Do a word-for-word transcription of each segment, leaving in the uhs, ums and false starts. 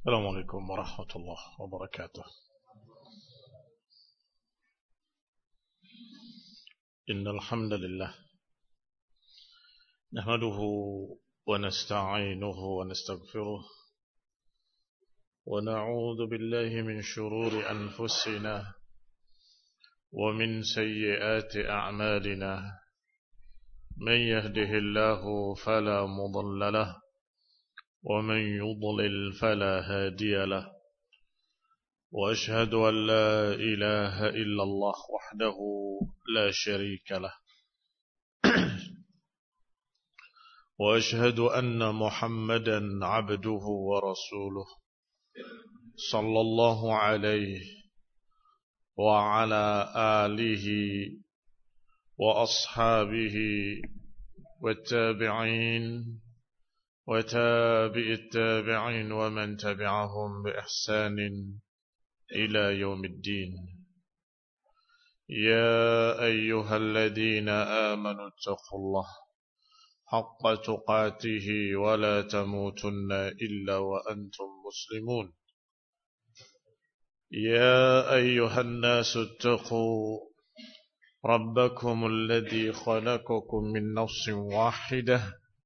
السلام عليكم ورحمة الله وبركاته. إن الحمد لله نحمده ونستعينه ونستغفره ونعوذ بالله من شرور أنفسنا ومن سيئات أعمالنا. من يهده الله فلا مضل له ومن يضلل فلا هادي له، وأشهد أن لا إله إلا الله وحده لا شريك له، وأشهد أن محمدا عبده ورسوله صلى الله عليه وعلى آله وأصحابه والتابعين وتابع التابعين ومن تبعهم بإحسان إلى يوم الدين. يا أيها الذين آمنوا اتقوا الله حق تقاته ولا تموتن إلا وأنتم مسلمون. يا أيها الناس اتقوا ربكم الذي خلقكم من نفس واحدة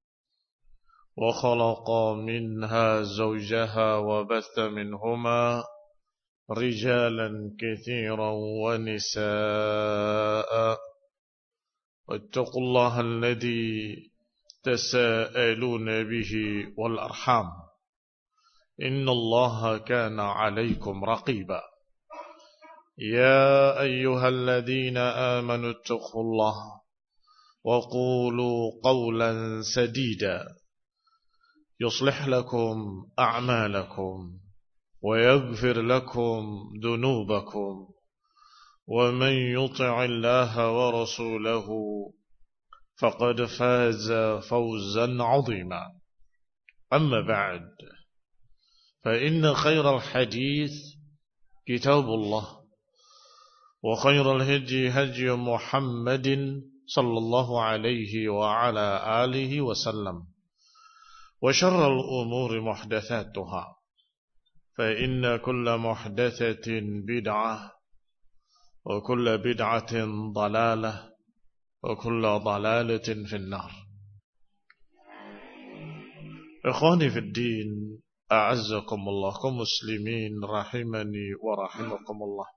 وخلق منها زوجها وبث منهما رجالا كثيرا ونساء، واتقوا الله الذي تساءلون به والأرحام إن الله كان عليكم رقيبا. يا أيها الذين آمنوا اتقوا الله وقولوا قولا سديدا يصلح لكم أعمالكم ويغفر لكم ذنوبكم، ومن يطع الله ورسوله فقد فاز فوزا عظيما. أما بعد، فإن خير الحديث كتاب الله، وخير الهدي هدي محمد صلى الله عليه وعلى آله وسلم، وشر الأمور محدثاتها، فإن كل محدثة بدعة وكل بدعة ضلالة وكل ضلالة في النار. إخواني في الدين، أعزكم الله كمسلمين rahimani wa rahimakumullah.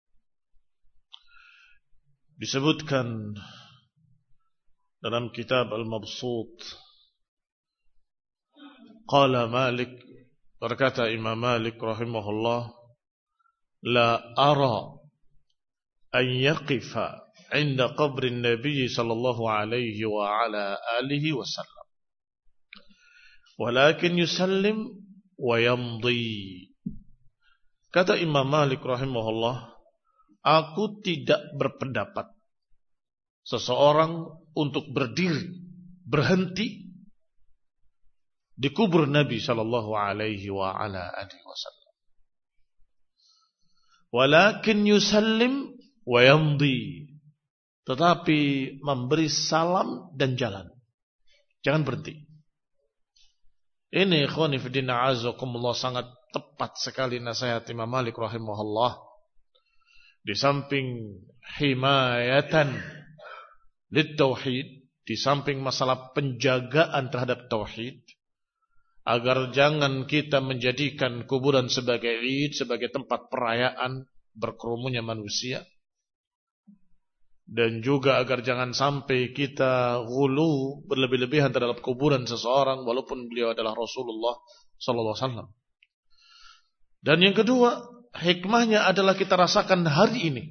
Disebutkan dalam kitab Al-Mabsut, qala Malik, berkata Imam Malik rahimahullah, la ara an yaqifa inda qabri Nabi sallallahu alaihi wa ala alihi wasallam, walakin yusallim wa yamdi. Kata Imam Malik rahimahullah, aku tidak berpendapat seseorang untuk berdiri, berhenti di kubur Nabi sallallahu alaihi wa ala alihi wasallam, walakin yusallim wa yamdi, tetapi memberi salam dan jalan, jangan berhenti. Ini ikhwani fi din a'azakumullah sangat tepat sekali nasihat Imam Malik rahimahullah. Di samping himayatan lit tauhid, di samping masalah penjagaan terhadap tauhid, agar jangan kita menjadikan kuburan sebagai id, sebagai tempat perayaan berkerumunnya manusia, dan juga agar jangan sampai kita ghulu, berlebih-lebihan terhadap kuburan seseorang walaupun beliau adalah Rasulullah sallallahu alaihi wasallam. Dan yang kedua, hikmahnya adalah kita rasakan hari ini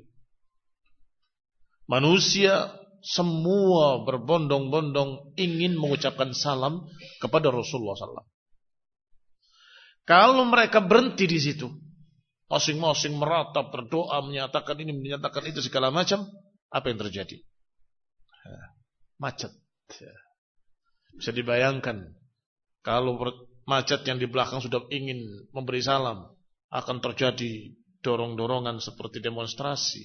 manusia semua berbondong-bondong ingin mengucapkan salam kepada Rasulullah sallallahu alaihi wasallam. Kalau mereka berhenti di situ, masing-masing meratap, berdoa, menyatakan ini, menyatakan itu, segala macam, apa yang terjadi? Macet. Bisa dibayangkan, kalau macet yang di belakang sudah ingin memberi salam, akan terjadi dorong-dorongan seperti demonstrasi.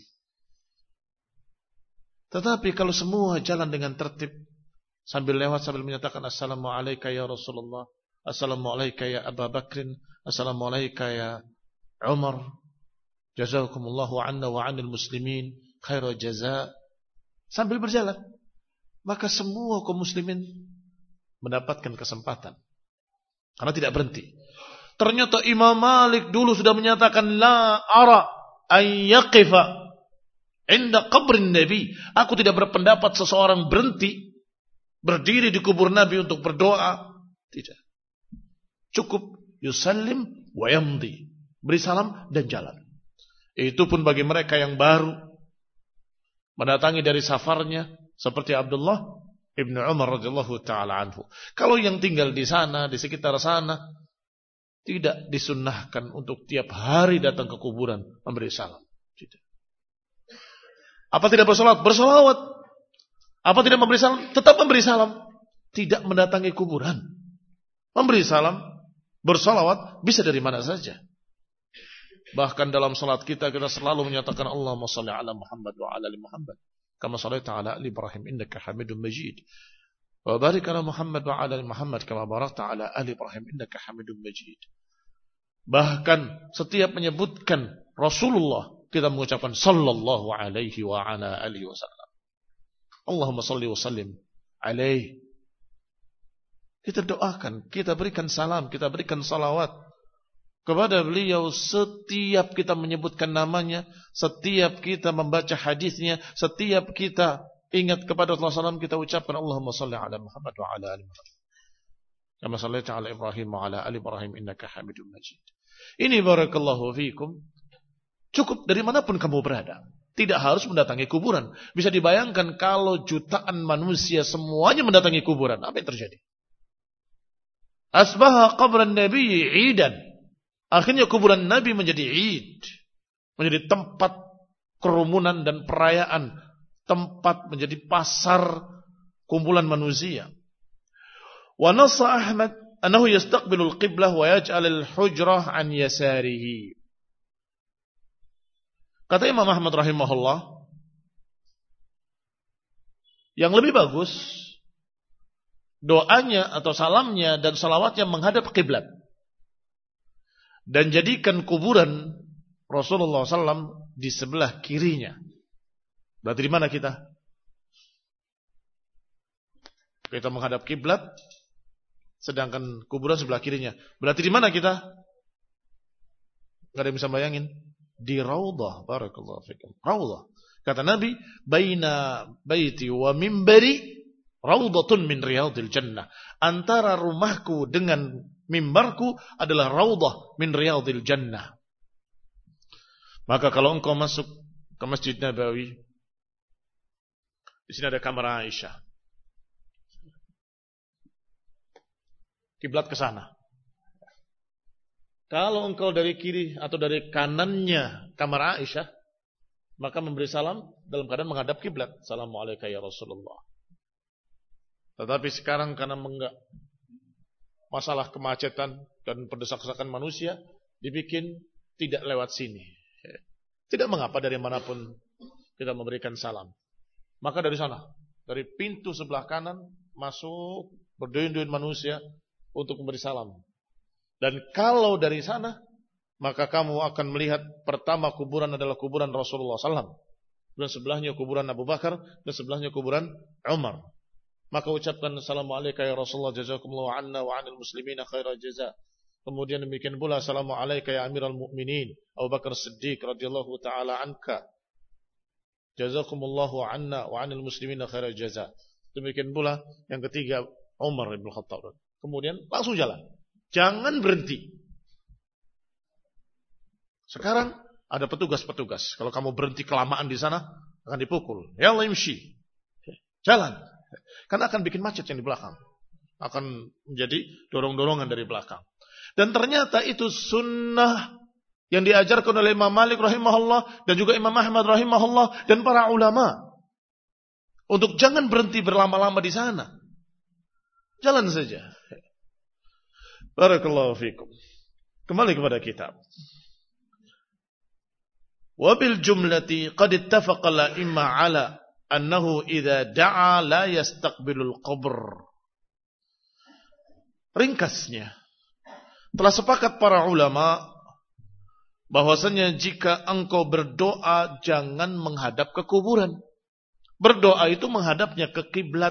Tetapi kalau semua jalan dengan tertib, sambil lewat sambil menyatakan assalamualaikum ya Rasulullah, Assalamualaikum ya Abu Bakrin, Assalamualaikum ya Umar, jazakumullahu anna wa anil muslimin khairal jaza, sambil berjalan. Maka semua kaum muslimin mendapatkan kesempatan karena tidak berhenti. Ternyata Imam Malik dulu sudah menyatakan la ara ay yaqifa inda qabrin nabi. Aku tidak berpendapat seseorang berhenti berdiri di kubur Nabi untuk berdoa. Tidak. Cukup yusallim wa yamdi. Beri salam dan jalan. Itu pun bagi mereka yang baru mendatangi dari safarnya seperti Abdullah ibnu Umar radhiyallahu taala anhu. Kalau yang tinggal di sana, di sekitar sana, tidak disunnahkan untuk tiap hari datang ke kuburan memberi salam. Tidak. Apa tidak bersolawat? Bersolawat. Apa tidak memberi salam? Tetap memberi salam. Tidak mendatangi kuburan. Memberi salam, bersolawat bisa dari mana saja. Bahkan dalam salat kita kita selalu menyatakan Allahumma shalli ala Muhammad wa ala ali Muhammad kama shallaita ala ali Ibrahim innaka Hamidum Majid. Wa barik ala Muhammad wa ala ali Muhammad kama barakta ala ali Ibrahim innaka Hamidum Majid. Bahkan setiap menyebutkan Rasulullah kita mengucapkan sallallahu alaihi wa ala alihi wasallam. Allahumma shalli wa sallim alaihi. Kita doakan, kita berikan salam, kita berikan salawat kepada beliau setiap kita menyebutkan namanya, setiap kita membaca hadisnya, setiap kita ingat kepada Rasulullah shallallahu alaihi wasallam, kita ucapkan Allahumma shalli ala Muhammad wa ala ali Muhammad kama shallaita ala Ibrahim wa ala ali Ibrahim innaka Hamidum Majid. Ini barakallahu fiikum. Cukup dari manapun kamu berada. Tidak harus mendatangi kuburan. Bisa dibayangkan kalau jutaan manusia semuanya mendatangi kuburan. Apa yang terjadi? Asbaha qabran Nabi idan. Akhirnya kuburan Nabi menjadi id. Menjadi tempat kerumunan dan perayaan. Tempat menjadi pasar kumpulan manusia. Wa nassa Ahmad annahu yastaqbilul qiblah wa yaj'alul hujrah an yasarihi. Kata Imam Ahmad rahimahullah, yang lebih bagus doanya atau salamnya dan salawatnya menghadap kiblat. Dan jadikan kuburan Rasulullah shallallahu alaihi wasallam di sebelah kirinya. Berarti di mana kita? Kita menghadap kiblat, sedangkan kuburan sebelah kirinya. Berarti di mana kita? Gak ada yang bisa bayangin. Di Raudhah, barakallahu fikum. Raudhah. Kata Nabi, baina baiti wa mimbari raudhatun min riyadil jannah. Antara rumahku dengan mimbarku adalah raudhah min riyadil jannah. Maka kalau engkau masuk ke Masjid Nabawi, di sini ada kamar Aisyah. Kiblat ke sana. Kalau engkau dari kiri atau dari kanannya kamar Aisyah, maka memberi salam dalam keadaan menghadap kiblat. Assalamualaikum ya Rasulullah. Tetapi sekarang karena menggak masalah kemacetan dan pendesak-desakan manusia, dibikin tidak lewat sini. Tidak mengapa dari manapun kita memberikan salam. Maka dari sana, dari pintu sebelah kanan masuk berduyun-duyun manusia untuk memberi salam. Dan kalau dari sana, maka kamu akan melihat pertama kuburan adalah kuburan Rasulullah shallallahu alaihi wasallam. Dan sebelahnya kuburan Abu Bakar, dan sebelahnya kuburan Umar. Maka ucapkan Assalamualaikum ya Rasulullah jazakumullahu anna wa anil muslimina khairal jaza. Kemudian demikian pula Assalamualaikum ya Amiral Mukminin Abu Bakar Siddiq radhiyallahu taala anka. Jazakumullahu anna wa anil muslimina khairal jaza. Demikian pula yang ketiga Umar bin Khattab. Kemudian langsung jalan. Jangan berhenti. Sekarang ada petugas-petugas. Kalau kamu berhenti kelamaan di sana, akan dipukul. Ya Allah imshi. Jalan. Karena akan bikin macet yang di belakang. Akan menjadi dorong-dorongan dari belakang. Dan ternyata itu sunnah yang diajarkan oleh Imam Malik rahimahullah dan juga Imam Ahmad rahimahullah dan para ulama. Untuk jangan berhenti berlama-lama di sana. Jalan saja. Barakallahu fikum. Kembali kepada kitab. Wabil jumlati qad ittafaqa al-a'imma ala annahu idza da'a la yastaqbilul qabr. ringkasnya, telah sepakat para ulama bahwasanya jika engkau berdoa jangan menghadap ke kuburan. Berdoa itu menghadapnya ke kiblat.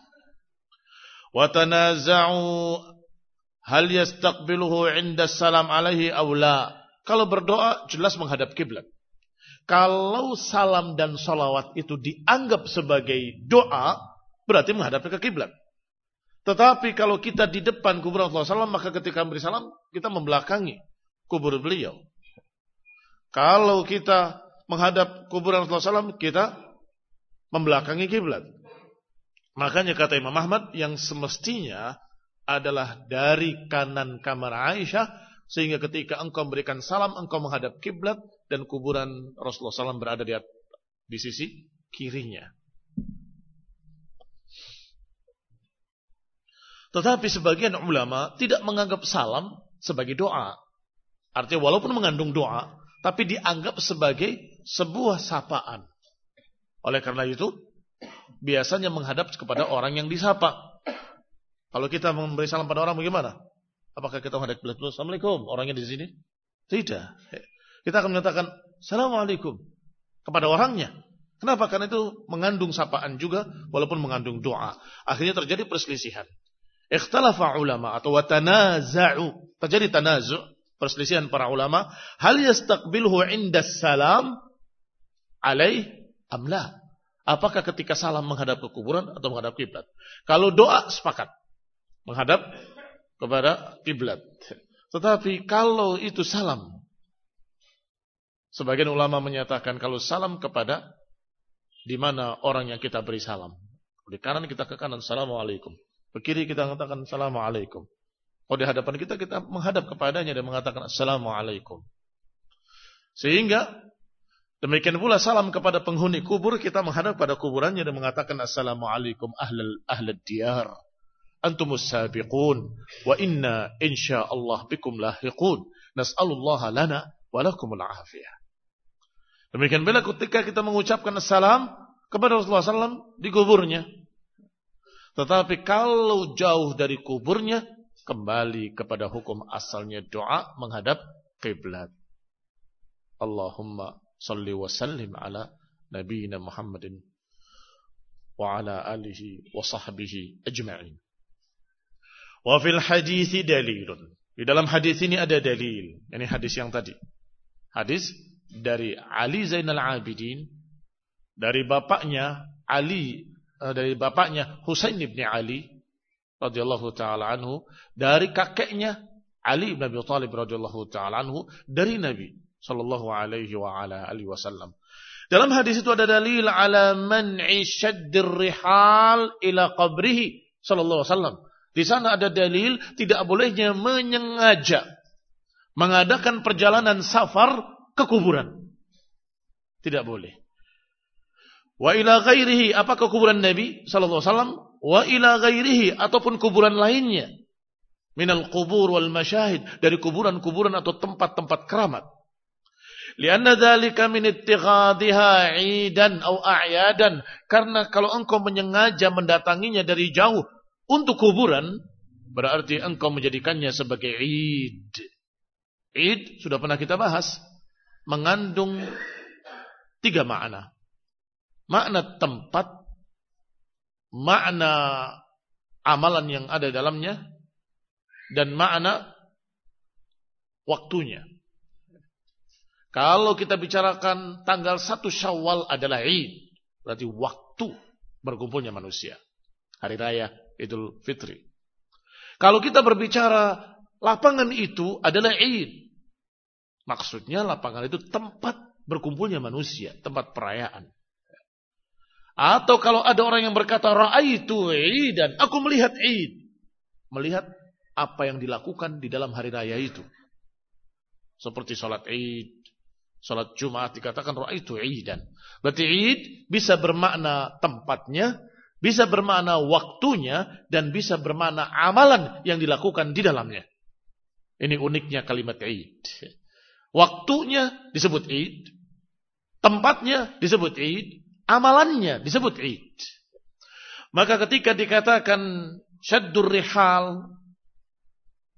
Wa tanaza'u hal yastaqbiluhu 'inda salam alaihi aw la. Kalau berdoa jelas menghadap kiblat. Kalau salam dan salawat itu dianggap sebagai doa, berarti menghadap ke kiblat. Tetapi kalau kita di depan kuburan Rasulullah shallallahu alaihi wasallam, maka ketika memberi salam, kita membelakangi kubur beliau. Kalau kita menghadap kuburan Rasulullah shallallahu alaihi wasallam, kita membelakangi kiblat. Makanya kata Imam Ahmad, yang semestinya adalah dari kanan kamar Aisyah, sehingga ketika engkau memberikan salam, engkau menghadap kiblat, dan kuburan Rasulullah shallallahu alaihi wasallam berada di, di sisi kirinya. Tetapi sebagian ulama tidak menganggap salam sebagai doa. Artinya walaupun mengandung doa, tapi dianggap sebagai sebuah sapaan. Oleh karena itu, biasanya menghadap kepada orang yang disapa. Kalau kita memberi salam pada orang bagaimana? Apakah kita menghadap kiblat? Assalamualaikum, orangnya di sini? Tidak. Kita akan menyatakan Assalamualaikum kepada orangnya. Kenapa? Karena itu mengandung sapaan juga, walaupun mengandung doa. Akhirnya terjadi perselisihan. Ikhtalafa ulama atau watanaza'u. Terjadi tanazu', perselisihan para ulama. Hal yastaqbiluhu 'inda salam alaih amla. Apakah ketika salam menghadap ke kuburan atau menghadap kiblat? Kalau doa sepakat menghadap kepada kiblat. Tetapi kalau itu salam, sebagian ulama menyatakan kalau salam kepada di mana orang yang kita beri salam. Di kanan kita ke kanan, Assalamualaikum. Ke kiri kita mengatakan Assalamualaikum. Kalau di hadapan kita, kita menghadap kepadanya dan mengatakan Assalamualaikum. Sehingga demikian pula salam kepada penghuni kubur, kita menghadap pada kuburannya dan mengatakan Assalamualaikum ahlal ahlad diyar. Antumus sabiqun wa inna insyaallah bikum lahiqun. Nas'alullaha lana wa lakumul afiyah. Demikian pula ketika kita mengucapkan assalam kepada Rasulullah shallallahu alaihi wasallam di kuburnya. Tetapi kalau jauh dari kuburnya, kembali kepada hukum asalnya doa menghadap kiblat. Allahumma salli wa sallim ala nabiyina Muhammadin wa ala alihi wa sahbihi ajma'in. Wa fil hadithi dalilun. Di dalam hadis ini ada dalil. Ini hadis yang tadi. Hadis dari Ali Zainal Abidin, dari bapaknya Ali, dari bapaknya Husain bin Ali radhiyallahu taala anhu, dari kakeknya Ali bin Abi Thalib radhiyallahu taala anhu, dari Nabi sallallahu alaihi wa ala alihi wasallam. Dalam hadis itu ada dalil ala man'i syaddir rihal ila qabrihi sallallahu alaihi wasallam. Di sana ada dalil tidak bolehnya menyengaja mengadakan perjalanan safar ke kuburan. Tidak boleh. Wa ila ghairihi, apakah kuburan Nabi sallallahu alaihi wasallam? Wa ila ghairihi, ataupun kuburan lainnya. Minal qubur wal masyahid, dari kuburan-kuburan atau tempat-tempat keramat. Lianna dzalika min ittikhadhiha 'idan aw a'yadan, karena kalau engkau menyengaja mendatanginya dari jauh untuk kuburan, berarti engkau menjadikannya sebagai id. Id sudah pernah kita bahas, mengandung tiga makna. Makna tempat, makna amalan yang ada dalamnya, dan makna waktunya. Kalau kita bicarakan tanggal satu Syawal adalah Id, berarti waktu berkumpulnya manusia. Hari Raya Idul Fitri. Kalau kita berbicara lapangan itu adalah Id, maksudnya lapangan itu tempat berkumpulnya manusia, tempat perayaan. Atau kalau ada orang yang berkata ra'aitu Idan, aku melihat Id, melihat apa yang dilakukan di dalam hari raya itu. Seperti salat Id, salat Jumat dikatakan ra'aitu Idan. Berarti Id bisa bermakna tempatnya, bisa bermakna waktunya, dan bisa bermakna amalan yang dilakukan di dalamnya. Ini uniknya kalimat Id. Waktunya disebut Id, tempatnya disebut Id, amalannya disebut Id. Maka ketika dikatakan syaddur rihal,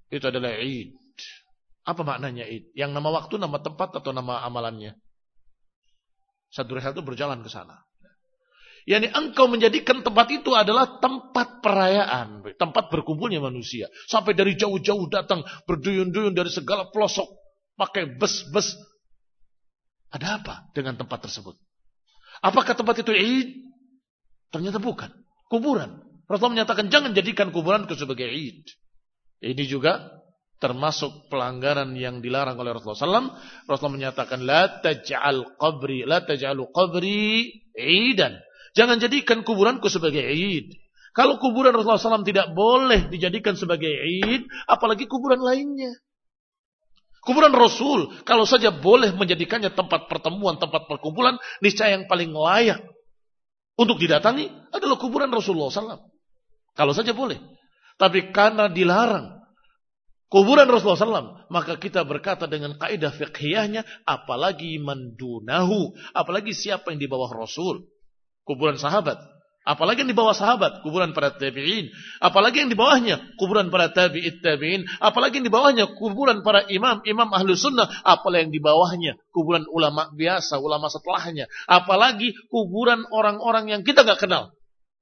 itu adalah Id. Apa maknanya Id? Yang nama waktu, nama tempat, atau nama amalannya? Satu rihal itu berjalan ke sana. Yani engkau menjadikan tempat itu adalah tempat perayaan, tempat berkumpulnya manusia. Sampai dari jauh-jauh datang, berduyun-duyun dari segala pelosok, pakai bus-bus. Ada apa dengan tempat tersebut? Apakah tempat itu Id? Ternyata bukan. Kuburan. Rasulullah menyatakan jangan jadikan kuburan itu sebagai Id. Ini juga termasuk pelanggaran yang dilarang oleh Rasulullah shallallahu alaihi wasallam. Rasulullah menyatakan la taj'al qabri, la taj'alu qabri idan. Jangan jadikan kuburanku sebagai Id. Kalau kuburan Rasulullah shallallahu alaihi wasallam tidak boleh dijadikan sebagai Id, apalagi kuburan lainnya. Kuburan Rasul, kalau saja boleh menjadikannya tempat pertemuan, tempat perkumpulan, niscaya yang paling layak untuk didatangi adalah kuburan Rasulullah shallallahu alaihi wasallam. Kalau saja boleh. Tapi karena dilarang kuburan Rasulullah shallallahu alaihi wasallam, maka kita berkata dengan kaidah fiqhiyahnya, apalagi mandunahu, apalagi siapa yang di bawah Rasul. Kuburan sahabat, apalagi yang di bawah sahabat, kuburan para tabi'in, apalagi yang di bawahnya, kuburan para tabi'it tabi'in, apalagi yang di bawahnya, kuburan para imam, imam ahlu sunnah, apalagi yang di bawahnya, kuburan ulama biasa, ulama setelahnya, apalagi kuburan orang-orang yang kita gak kenal,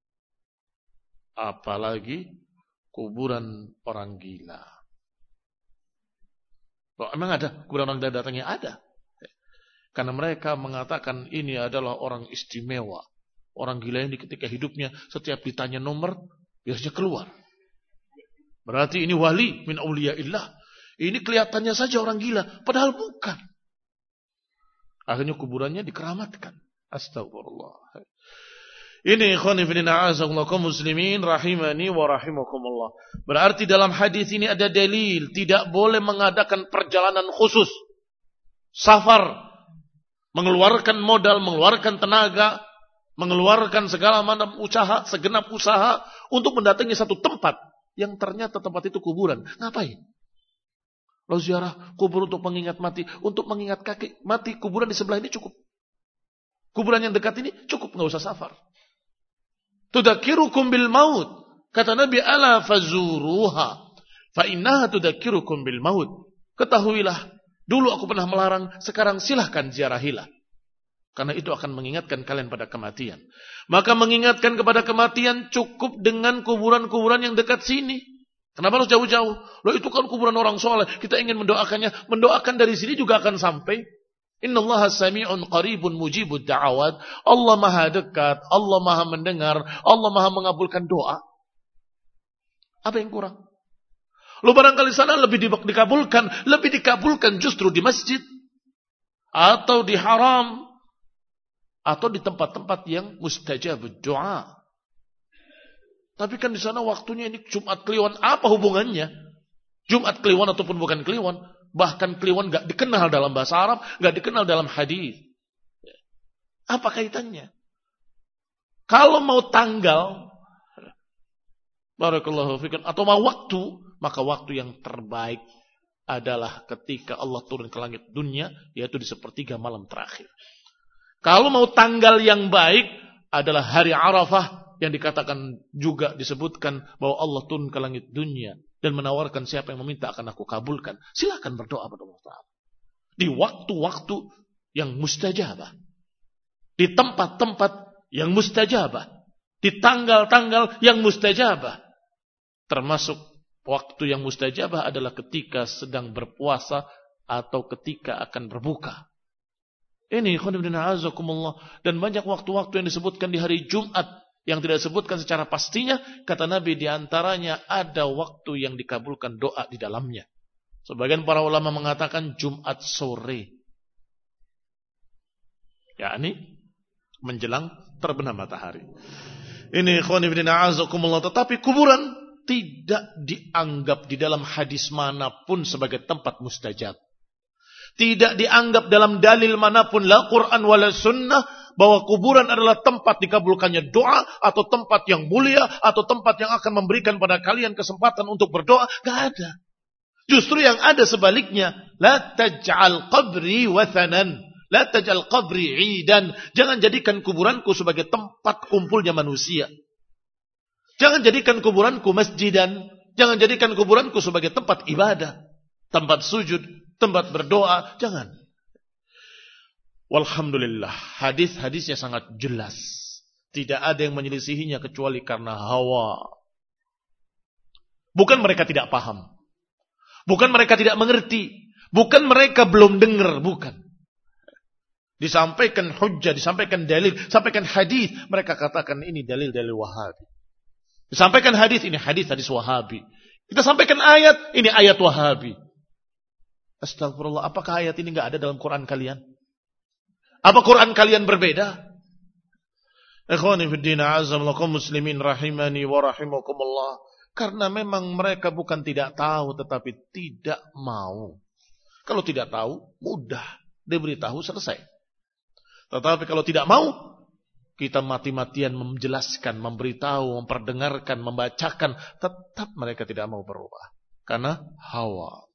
apalagi kuburan orang gila. Oh, emang ada kuburan orang gila datangnya? Ada. Karena mereka mengatakan ini adalah orang istimewa. Orang gila ini ketika hidupnya setiap ditanya nomor biasanya keluar. Berarti ini wali min auliyaillah. Ini kelihatannya saja orang gila, padahal bukan. Akhirnya kuburannya dikeramatkan. Astagfirullah. Ini ikhwan fillah a'azakumullah kaum muslimin rahimani wa rahimakumullah. Berarti dalam hadis ini ada dalil tidak boleh mengadakan perjalanan khusus. Safar, mengeluarkan modal, mengeluarkan tenaga, mengeluarkan segala macam usaha, segenap usaha untuk mendatangi satu tempat yang ternyata tempat itu kuburan. Ngapain? Lalu ziarah kubur untuk mengingat mati, untuk mengingat kaki mati, kuburan di sebelah ini cukup. Kuburan yang dekat ini cukup, nggak usah safar. Tudzakirukum bil maut. Kata Nabi, ala fazuruha fa innaha tudzakirukum bil maut. Ketahuilah, dulu aku pernah melarang, sekarang silahkan ziarahilah. Karena itu akan mengingatkan kalian pada kematian. Maka mengingatkan kepada kematian cukup dengan kuburan-kuburan yang dekat sini. Kenapa harus jauh-jauh? Loh itu kan kuburan orang soleh. Kita ingin mendoakannya. Mendoakan dari sini juga akan sampai. Innallaha sami'un qaribun mujibud da'awat. Allah maha dekat. Allah maha mendengar. Allah maha mengabulkan doa. Apa yang kurang? Loh barangkali sana lebih dikabulkan. Lebih dikabulkan justru di masjid. Atau di haram. Atau di tempat-tempat yang mustajab doa. Tapi kan di sana waktunya ini Jumat Kliwon, apa hubungannya? Jumat Kliwon ataupun bukan Kliwon, bahkan Kliwon gak dikenal dalam bahasa Arab, gak dikenal dalam hadis. Apa kaitannya? Kalau mau tanggal, barakallahu fikum, atau mau waktu, maka waktu yang terbaik adalah ketika Allah turun ke langit dunia, yaitu di sepertiga malam terakhir. Kalau mau tanggal yang baik adalah hari Arafah yang dikatakan juga disebutkan bahwa Allah turun ke langit dunia dan menawarkan siapa yang meminta akan aku kabulkan. Silakan berdoa pada Allah Ta'ala. Di waktu-waktu yang mustajabah. Di tempat-tempat yang mustajabah. Di tanggal-tanggal yang mustajabah. Termasuk waktu yang mustajabah adalah ketika sedang berpuasa atau ketika akan berbuka. Ini khonibdina'azakumullah. Dan banyak waktu-waktu yang disebutkan di hari Jumat yang tidak disebutkan secara pastinya. Kata Nabi diantaranya ada waktu yang dikabulkan doa di dalamnya. Sebagian para ulama mengatakan Jumat sore. yakni menjelang terbenam matahari. Ini khonibdina'azakumullah. Tetapi kuburan tidak dianggap di dalam hadis manapun sebagai tempat mustajab. Tidak dianggap dalam dalil manapun, la Quran wala sunnah, bahwa kuburan adalah tempat dikabulkannya doa, atau tempat yang mulia, atau tempat yang akan memberikan pada kalian kesempatan untuk berdoa. Gak ada. Justru yang ada sebaliknya. La taj'al qabri wathanan. La taj'al qabri idan. Jangan jadikan kuburanku sebagai tempat kumpulnya manusia. Jangan jadikan kuburanku masjidan, Jangan jadikan kuburanku sebagai tempat ibadah, tempat sujud, tempat berdoa. Jangan. Walhamdulillah, hadis-hadisnya sangat jelas. Tidak ada yang menyelisihinya kecuali karena hawa. Bukan mereka tidak paham. Bukan mereka tidak mengerti. Bukan mereka belum dengar. Bukan. Disampaikan hujjah, disampaikan dalil, sampaikan hadis, mereka katakan ini dalil-dalil Wahabi. Disampaikan hadis, ini hadis-hadis Wahabi. Kita sampaikan ayat, ini ayat Wahabi. Astagfirullah, apakah ayat ini enggak ada dalam Quran kalian? Apa Quran kalian berbeda? Ikhwani fid din, a'azzamallakum muslimin rahimani wa rahimakumullah. Karena memang mereka bukan tidak tahu, tetapi tidak mau. Kalau tidak tahu, mudah diberitahu, selesai. Tetapi kalau tidak mau, kita mati-matian menjelaskan, memberitahu, memperdengarkan, membacakan, tetap mereka tidak mau berubah. Karena hawa.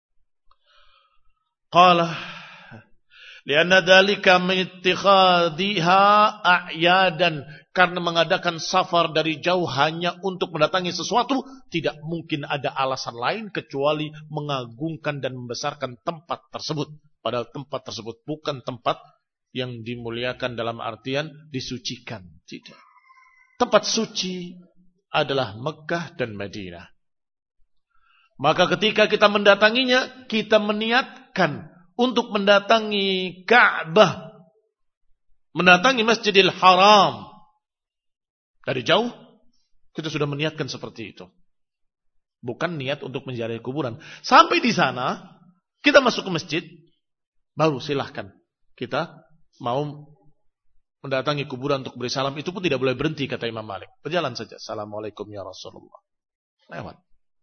Qala lianna dzalika min ittikhadhiha a'yadan, karena mengadakan safar dari jauh hanya untuk mendatangi sesuatu, tidak mungkin ada alasan lain kecuali mengagungkan dan membesarkan tempat tersebut. Padahal tempat tersebut bukan tempat yang dimuliakan dalam artian disucikan. Tidak. Tempat suci adalah Mekah dan Madinah. Maka ketika kita mendatanginya, kita meniatkan untuk mendatangi Ka'bah, mendatangi Masjidil Haram. Dari jauh, kita sudah meniatkan seperti itu. Bukan niat untuk menziarahi kuburan. Sampai di sana, kita masuk ke masjid, baru silahkan kita mau mendatangi kuburan untuk beri salam. Itu pun tidak boleh berhenti, kata Imam Malik. Berjalan saja. Assalamualaikum ya Rasulullah. Lewat.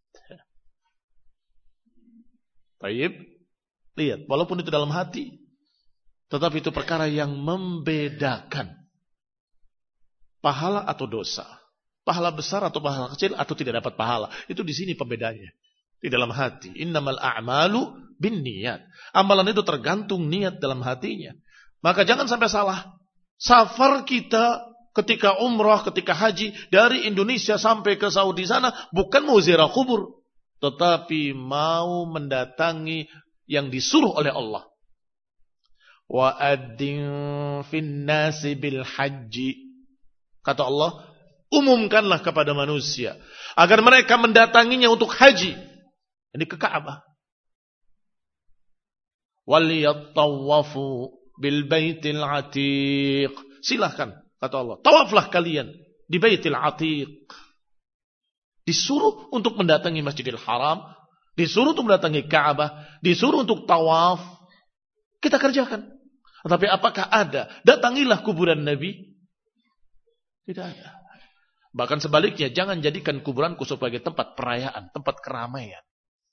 Baik. Lihat, walaupun itu dalam hati, tetapi itu perkara yang membedakan pahala atau dosa. Pahala besar atau pahala kecil, atau tidak dapat pahala. Itu di sini pembedanya. Di dalam hati. Innamal a'malu bin niat. Amalan itu tergantung niat dalam hatinya. Maka jangan sampai salah. Safar kita ketika umrah, ketika haji, dari Indonesia sampai ke Saudi sana, bukan mau ziarah kubur, tetapi mau mendatangi yang disuruh oleh Allah. Wa adzin fin nasi bil haji. Kata Allah, umumkanlah kepada manusia agar mereka mendatanginya untuk haji. Ini ke Ka'bah. Waliyattawafu bil baitil atiq. Silahkan, kata Allah, tawaflah kalian di baitil atiq. Disuruh untuk mendatangi Masjidil Haram, disuruh untuk mendatangi Ka'bah, disuruh untuk tawaf. Kita kerjakan. Tetapi apakah ada? Datangilah kuburan Nabi. Tidak ada. Bahkan sebaliknya, jangan jadikan kuburanku sebagai tempat perayaan, tempat keramaian.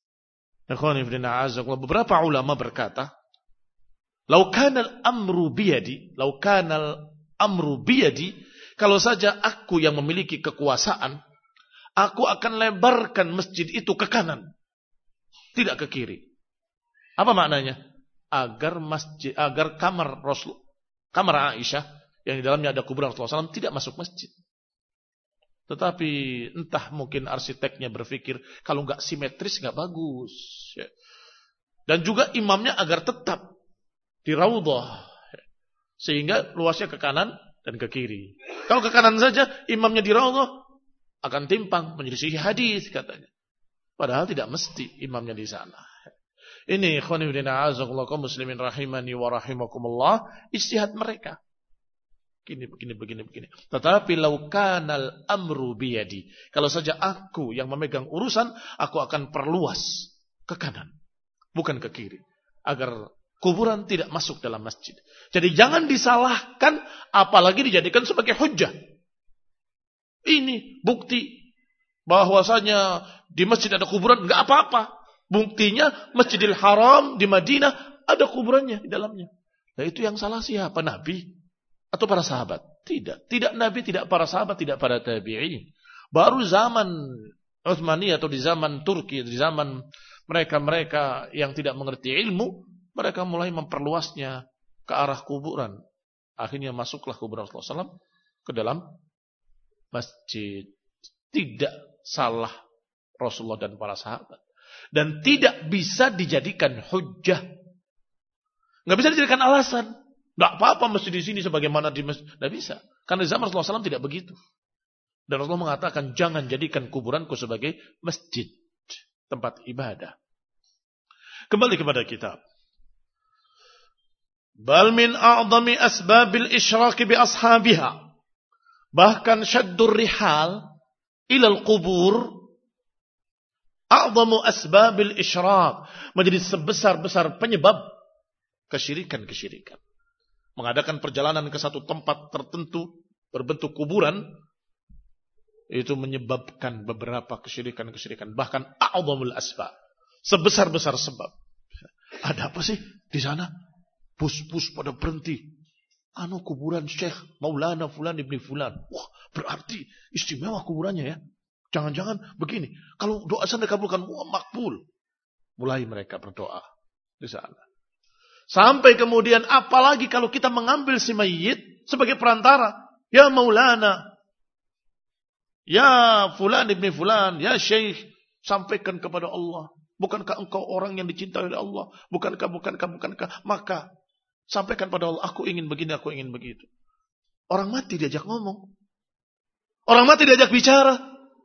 Beberapa ulama berkata, Lau kanal amru biyadi, lau kanal amru biyadi, kalau saja aku yang memiliki kekuasaan, aku akan lebarkan masjid itu ke kanan, tidak ke kiri. Apa maknanya? Agar masjid, agar kamar Rasul, kamar Aisyah yang di dalamnya ada kuburan Rasulullah shallallahu alaihi wasallam tidak masuk masjid. Tetapi entah mungkin arsiteknya berpikir kalau nggak simetris nggak bagus. Dan juga imamnya agar tetap di raudhah, sehingga luasnya ke kanan dan ke kiri. Kalau ke kanan saja imamnya di raudhah akan timpang, menyelisihi hadis katanya. Padahal tidak mesti imamnya di sana. Ini ikhwanifidina a'azakullakum muslimin rahimani wa rahimakumullah, ijtihad mereka. Begini, begini, begini, begini. Tetapi laukanal amru biyadi, kalau saja aku yang memegang urusan, aku akan perluas ke kanan, bukan ke kiri, agar kuburan tidak masuk dalam masjid. Jadi jangan disalahkan, apalagi dijadikan sebagai hujjah. Ini bukti bahwasanya di masjid ada kuburan, enggak apa-apa. Buktinya Masjidil Haram di Madinah ada kuburannya di dalamnya. Nah, itu yang salah siapa? Nabi atau para sahabat? Tidak. Tidak Nabi, tidak para sahabat, tidak para tabi'in. Baru zaman Utsmani atau di zaman Turki, di zaman mereka-mereka yang tidak mengerti ilmu, mereka mulai memperluasnya ke arah kuburan. Akhirnya masuklah kuburan Rasulullah shallallahu alaihi wasallam ke dalam masjid. Tidak salah Rasulullah dan para sahabat. Dan tidak bisa dijadikan hujjah. Nggak bisa dijadikan alasan. Nggak apa-apa masjid di sini sebagaimana di masjid. Nggak bisa. Karena di zaman Rasulullah shallallahu alaihi wasallam tidak begitu. Dan Rasulullah mengatakan jangan jadikan kuburanku sebagai masjid. Tempat ibadah. Kembali kepada kitab. Bal min a'zami asbabil isyraki bi ashabiha. Bahkan syaddur rihal ilal kubur a'zamu asbabil isyrak, menjadi sebesar-besar penyebab kesyirikan-kesyirikan. Mengadakan perjalanan ke satu tempat tertentu berbentuk kuburan itu menyebabkan beberapa kesyirikan-kesyirikan, bahkan a'zamul asbab, sebesar-besar sebab. Ada apa sih di sana? Bus-bus pada berhenti. Anu kuburan Syekh Maulana Fulan ibni Fulan. Wah, berarti istimewa kuburannya ya. Jangan-jangan begini. Kalau doa sana dikabulkan, wah makbul. Mulai mereka berdoa di sana. Sampai kemudian apalagi kalau kita mengambil si mayit sebagai perantara. Ya Maulana. Ya Fulan ibni Fulan. Ya Syekh. Sampaikan kepada Allah. Bukankah engkau orang yang dicintai oleh Allah? Bukankah, bukankah, bukankah. Maka sampaikan pada Allah, aku ingin begini, aku ingin begitu. Orang mati diajak ngomong. Orang mati diajak bicara.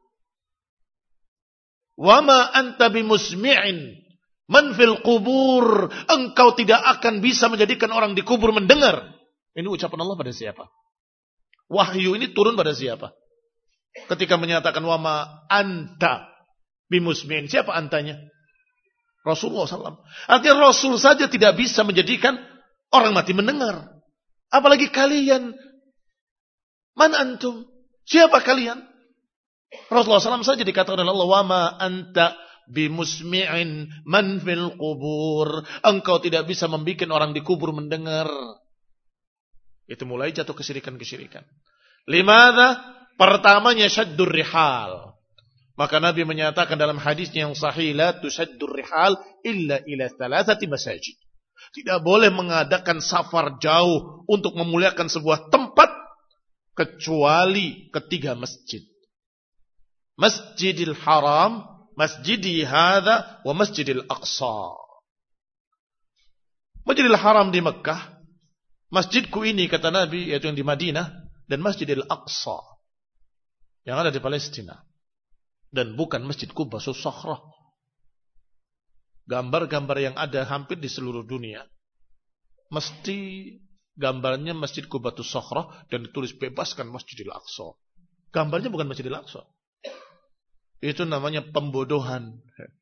Wama anta bimusmi'in man fil qubur. Engkau tidak akan bisa menjadikan orang di kubur mendengar. Ini ucapan Allah pada siapa? Wahyu ini turun pada siapa? Ketika menyatakan wama anta bimusmi'in. Siapa antanya? Rasulullah shallallahu alaihi wasallam. Artinya Rasul saja tidak bisa menjadikan orang mati mendengar. Apalagi kalian. Man antum? Siapa kalian? Rasulullah shallallahu alaihi wasallam saja dikatakan oleh Allah. Wama anta bimusmi'in man fil qubur. Engkau tidak bisa membuat orang di kubur mendengar. Itu mulai jatuh kesyirikan-kesyirikan. Limadha? Pertamanya syaddur rihal. Maka Nabi menyatakan dalam hadisnya yang sahih. La tusaddur rihal illa ila thalathati masajid. Tidak boleh mengadakan safar jauh untuk memuliakan sebuah tempat kecuali ketiga masjid. Masjidil Haram, Masjidi Hadza, wa Masjidil Aqsa. Masjidil Haram di Mekah, masjidku ini kata Nabi yaitu yang di Madinah, dan Masjidil Aqsa yang ada di Palestina. Dan bukan Masjid Qubatus Sakhrah. Gambar-gambar yang ada hampir di seluruh dunia mesti gambarnya Masjid Qubatus Sakhrah dan ditulis bebaskan Masjidil Aqsa. Gambarnya bukan Masjidil Aqsa. Itu namanya pembodohan.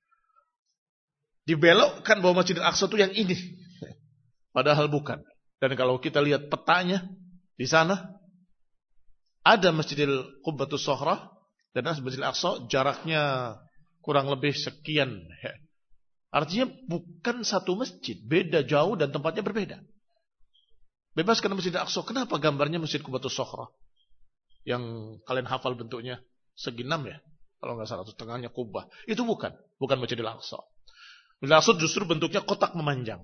Dibelokkan bahwa Masjidil Aqsa itu yang ini. Padahal bukan. Dan kalau kita lihat petanya di sana ada Masjidil Qubatus Sakhrah dan Masjidil Aqsa jaraknya kurang lebih sekian. Artinya bukan satu masjid. Beda jauh dan tempatnya berbeda. Bebaskan Masjidil Aqsa. Kenapa gambarnya Masjid Qubatus Sakhrah? Yang kalian hafal bentuknya segi enam ya. Kalau nggak salah, tengahnya kubah. Itu bukan. Bukan Masjidil Aqsa. Masjidil Aqsa justru bentuknya kotak memanjang.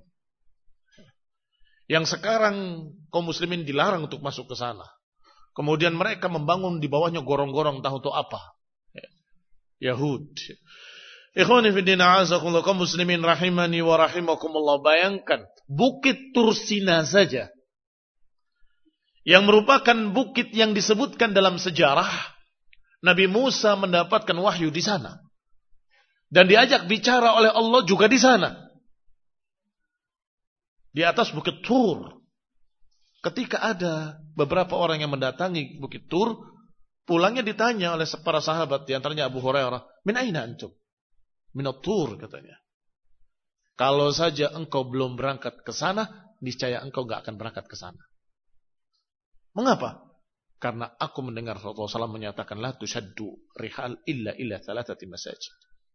Yang sekarang kaum muslimin dilarang untuk masuk ke sana. Kemudian mereka membangun di bawahnya gorong-gorong tahu itu apa. Yahud. Ikhwani fiddina azakumullah kaum muslimin rahimani wa rahimakumullah. Bayangkan Bukit Tursina saja. Yang merupakan bukit yang disebutkan dalam sejarah. Nabi Musa mendapatkan wahyu di sana. Dan diajak bicara oleh Allah juga di sana. Di atas Bukit Tur. Ketika ada beberapa orang yang mendatangi Bukit Tur, pulangnya ditanya oleh para sahabat, di antaranya Abu Hurairah, "Min aina antum?" "Minat Tur," katanya. Kalau saja engkau belum berangkat ke sana, niscaya engkau enggak akan berangkat ke sana. Mengapa? Karena aku mendengar Rasulullah shallallahu alaihi wasallam menyatakan, "La tushaddu rihal illa illa thalathati masajid."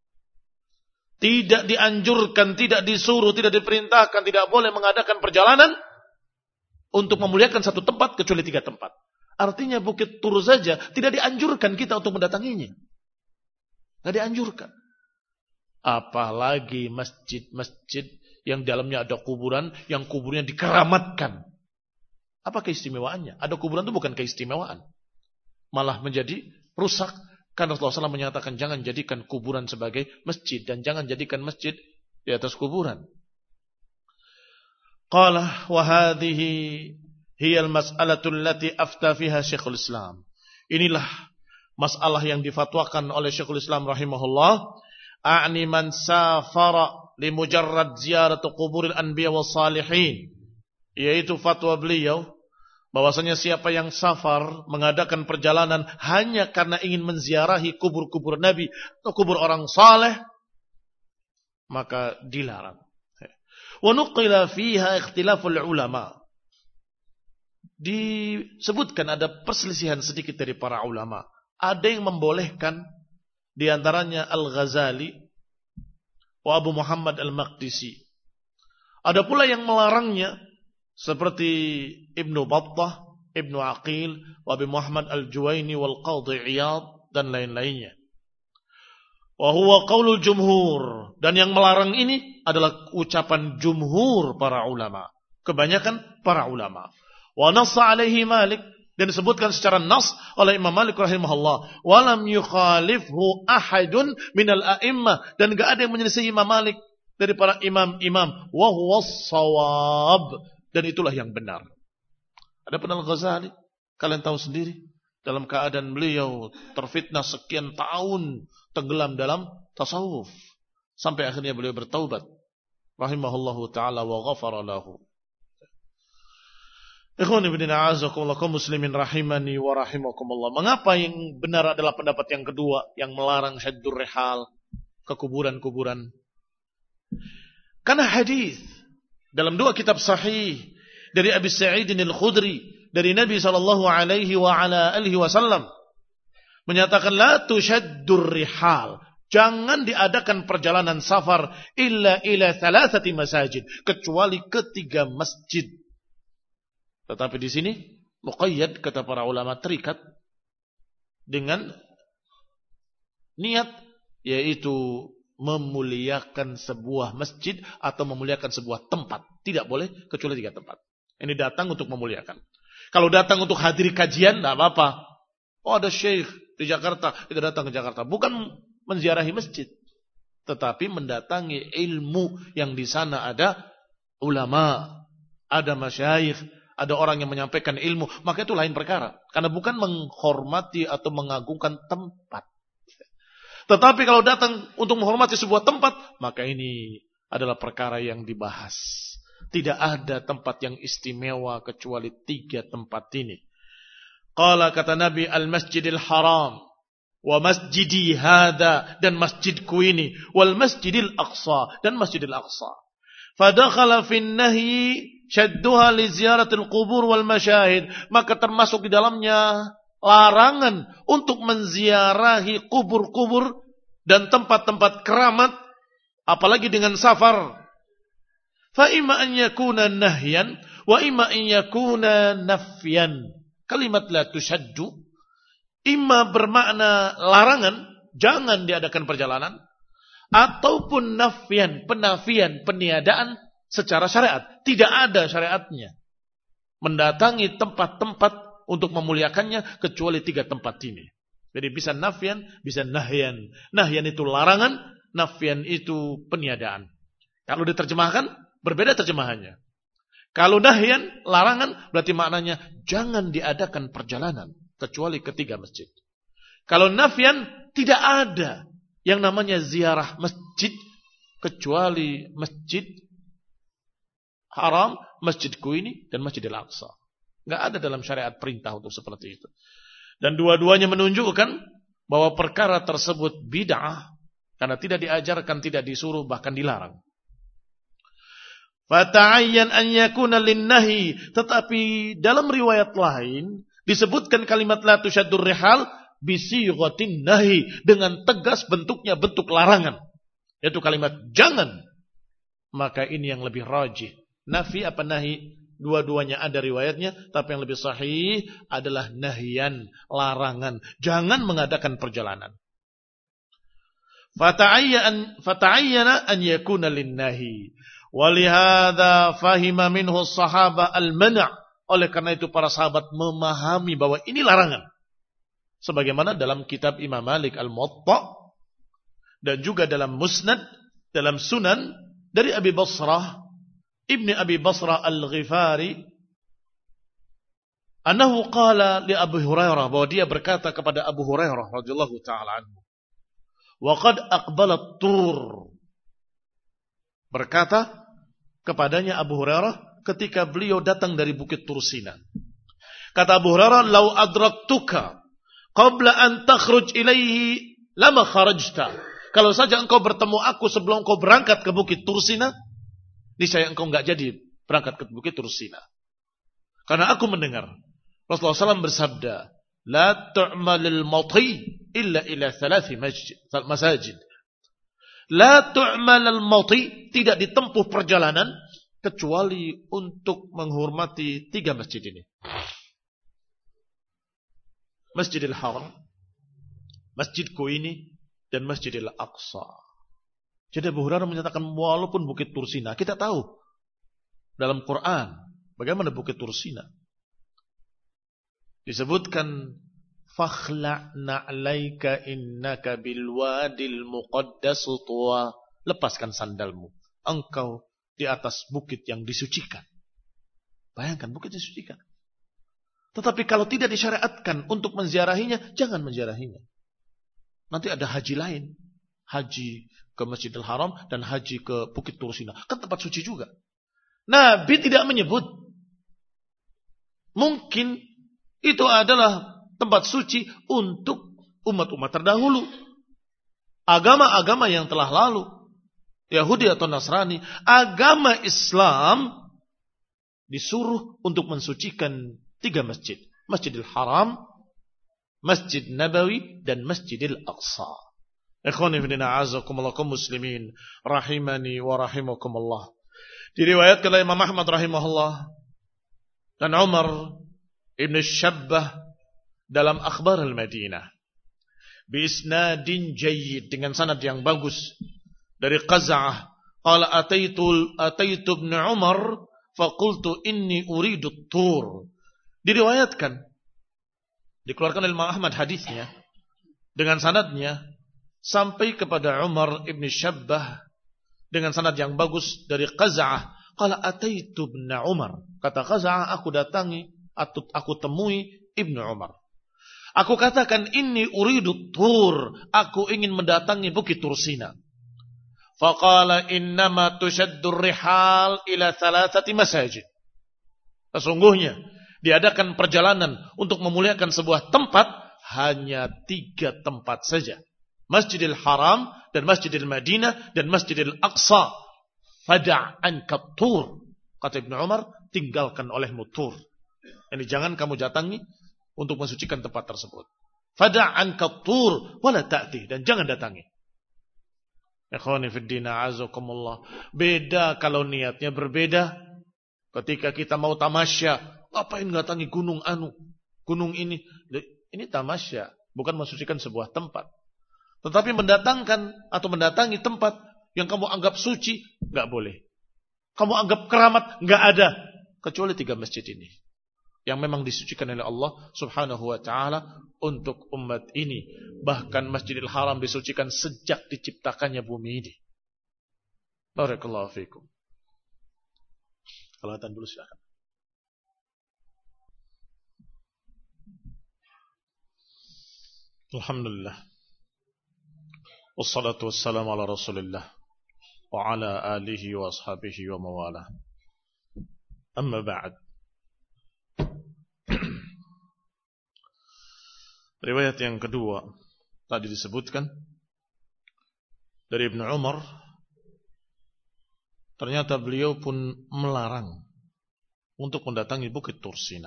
Tidak dianjurkan, tidak disuruh, tidak diperintahkan, tidak boleh mengadakan perjalanan untuk memuliakan satu tempat kecuali tiga tempat. Artinya Bukit Tur saja tidak dianjurkan kita untuk mendatanginya. Tidak dianjurkan. Apalagi masjid-masjid yang dalamnya ada kuburan, yang kuburnya dikeramatkan. Apa keistimewaannya? Ada kuburan itu bukan keistimewaan. Malah menjadi rusak Karena Rasulullah shallallahu alaihi wasallam menyatakan jangan jadikan kuburan sebagai masjid dan jangan jadikan masjid di atas kuburan. Qala wa hadhihi hiya al-mas'alatu allati afta fiha Syekhul Islam. Inilah masalah yang difatwakan oleh Syekhul Islam rahimahullah. A'ni man safara li mujarrad ziyarat quburil anbiya was salihin. Yaitu fatwa beliau bahwasanya siapa yang safar mengadakan perjalanan hanya karena ingin menziarahi kubur-kubur nabi atau kubur orang saleh, maka dilarang. Wa nuqila fiha ikhtilaful ulama. Disebutkan ada perselisihan sedikit dari para ulama. Ada yang membolehkan, di antaranya Al-Ghazali wa Abu Muhammad Al-Maqdisi. Ada pula yang melarangnya seperti Ibnu Battah, Ibnu Aqil, wa Abu Muhammad Al-Juwaini wal Qadhi Iyad dan lain-lainnya. Wa huwa qaulul jumhur, dan yang melarang ini adalah ucapan jumhur para ulama, kebanyakan para ulama. Wa nassa alaihi Malik, dan disebutkan secara nas oleh Imam Malik rahimahullah, wa lam yukhalifhu ahadun minal a'immah, dan enggak ada yang menyelisih Imam Malik dari para imam-imam, wa huwas shawab, dan itulah yang benar. Adapun Al-Ghazali, kalian tahu sendiri, dalam keadaan beliau terfitnah sekian tahun tenggelam dalam tasawuf sampai akhirnya beliau bertaubat rahimahullahu taala wa ghafara lahu. Ikhwan ibn a'azakumullah kaum muslimin rahimani wa rahimakumullah. Mengapa yang benar adalah pendapat yang kedua yang melarang syaddur rihal ke kuburan-kuburan? Karena hadis dalam dua kitab sahih dari Abi Sa'id Al-Khudri dari Nabi sallallahu alaihi wa ala alihi wasallam menyatakan la tushaddur rihal, jangan diadakan perjalanan safar illa ila thalathati masajid, kecuali ketiga masjid. Tetapi di sini muqayyad, kata para ulama, terikat dengan niat, yaitu memuliakan sebuah masjid atau memuliakan sebuah tempat. Tidak boleh kecuali tiga tempat. Ini datang untuk memuliakan. Kalau datang untuk hadir kajian, tidak apa-apa. Oh, ada syekh di Jakarta, kita datang ke Jakarta. Bukan menziarahi masjid, tetapi mendatangi ilmu yang di sana ada ulama, ada masyayikh, ada orang yang menyampaikan ilmu. Maka itu lain perkara. Karena bukan menghormati atau mengagungkan tempat. Tetapi kalau datang untuk menghormati sebuah tempat, maka ini adalah perkara yang dibahas. Tidak ada tempat yang istimewa kecuali tiga tempat ini. Qala, kata Nabi, al-masjidil haram, wa masjidi hada, dan masjidku ini, wal masjidil aqsa, dan masjidil aqsa. Fadakhala fin nahyi syadduha li ziyaratil qubur wal masyahid. Maka termasuk di dalamnya larangan untuk menziarahi kubur-kubur dan tempat-tempat keramat, apalagi dengan safar. Fa imma an yakuna nahyan wa imma an yakuna nafyan. Kalimat la tushaddu imma bermakna larangan, jangan diadakan perjalanan, ataupun nafyan, penafian, peniadaan secara syariat. Tidak ada syariatnya mendatangi tempat-tempat untuk memuliakannya kecuali tiga tempat ini. Jadi bisa nafyan, bisa nahyan. Nahyan itu larangan, nafyan itu peniadaan. Kalau diterjemahkan, berbeda terjemahannya. Kalau nahyan, larangan, berarti maknanya jangan diadakan perjalanan kecuali ketiga masjid. Kalau nafyan, tidak ada yang namanya ziarah masjid kecuali masjid haram, masjidku ini, dan Masjidil Aqsa. Nggak ada dalam syariat perintah untuk seperti itu. Dan dua-duanya menunjukkan bahwa perkara tersebut bid'ah, karena tidak diajarkan, tidak disuruh, bahkan dilarang. Fata'ayyan an yakuna linnahi, tetapi dalam riwayat lain disebutkan kalimat la tushaddur rihal bisighatin nahi, dengan tegas bentuknya bentuk larangan, yaitu kalimat jangan. Maka ini yang lebih rajih. Nafi apa nahi? Dua-duanya ada riwayatnya, tapi yang lebih sahih adalah nahyan, larangan. Jangan mengadakan perjalanan. Fata'ayyan fata'ayyana an yakuna linnahi. Walihada fahima minhu sahaba al-mana'. Oleh karena itu para sahabat memahami bahwa ini larangan. Sebagaimana dalam kitab Imam Malik Al-Muwatta dan juga dalam Musnad, dalam Sunan dari Abi Basrah, Ibni Abi Basrah Al-Ghifari, annahu qala li Abu Hurairah, bahwa dia berkata kepada Abu Hurairah radhiyallahu taala anhu, wa qad aqbalat tur, berkata kepadanya Abu Hurairah ketika beliau datang dari Bukit Tursina. Kata Abu Hurairah, "Lau adraktuka qabla an takhruj ilaihi lama kharajta." Kalau saja engkau bertemu aku sebelum engkau berangkat ke Bukit Tursina, niscaya engkau enggak jadi berangkat ke Bukit Tursina. Karena aku mendengar Rasulullah shallallahu alaihi wasallam bersabda, "La tu'malil mati illa ila thalathi masajid." La tu'malil mati, tidak ditempuh perjalanan kecuali untuk menghormati tiga masjid ini. Masjidil Haram, Masjidku ini, dan Masjidil Aqsa. Jadi Abu Hurairah menyatakan walaupun Bukit Tursina, kita tahu dalam Quran bagaimana Bukit Tursina. Disebutkan fakhla' na'laika innaka bilwadil muqaddas tuwa. Lepaskan sandalmu, engkau di atas bukit yang disucikan. Bayangkan bukit disucikan. Tetapi kalau tidak disyariatkan untuk menziarahinya, jangan menziarahinya. Nanti ada haji lain. Haji ke Masjidil Haram dan haji ke Bukit Tursina. Kan tempat suci juga. Nabi tidak menyebut. Mungkin itu adalah tempat suci untuk umat-umat terdahulu. Agama-agama yang telah lalu. Yahudi atau Nasrani. Agama Islam disuruh untuk mensucikan tiga masjid. Masjidil Haram, Masjid Nabawi, dan Masjidil Aqsa. Ikhwani fillah, a'azakumullah kaum muslimin rahimani wa rahimakumullah. Diriwayatkan oleh Imam Ahmad rahimahullah dan Umar Ibn Syabbah dalam Akhbar al-Madinah bi isnadin jayyid, dengan sanad yang bagus dari Qaz'ah, qala ataitu ataitu Ibn Umar faqultu inni uridu at-tur. Diriwayatkan, dikeluarkan oleh Imam Ahmad hadisnya dengan sanadnya sampai kepada Umar Ibn Syabbah dengan sanad yang bagus dari Qaz'ah. Qala ataitu Ibn Umar, kata Qaz'ah, aku datangi atau aku temui Ibn Umar. Aku katakan inni uridu tur, aku ingin mendatangi Bukit Tursina. Faqala innama tushaddu rihal ila thalathati masajid. Sesungguhnya diadakan perjalanan untuk memuliakan sebuah tempat hanya tiga tempat saja. Masjidil Haram dan Masjidil Madinah dan Masjidil Aqsa. Fada' anka tur. Kata Ibnu Umar, tinggalkan olehmu tur. Ini jangan kamu datangi untuk mensucikan tempat tersebut. Fada' anka tur wala ta'ti, dan jangan datangi. Ikhwani fid din, a'azakumullah. Beda kalau niatnya berbeda. Ketika kita mau tamasya, ngapain datangi gunung anu, gunung ini? Ini tamasya, bukan mensucikan sebuah tempat. Tetapi mendatangkan atau mendatangi tempat yang kamu anggap suci, nggak boleh. Kamu anggap keramat, nggak ada. Kecuali tiga masjid ini. Yang memang disucikan oleh Allah subhanahu wa ta'ala untuk umat ini. Bahkan Masjidil Haram disucikan sejak diciptakannya bumi ini. Barakallahu fikum. Kelihatan dulu silakan. Alhamdulillah. Wassalatu wassalamu ala Rasulillah wa ala alihi wa ashabihi wa mawalah. Amma ba'd. Riwayat yang kedua tadi disebutkan dari Ibnu Umar, ternyata beliau pun melarang untuk mendatangi Bukit Tursina.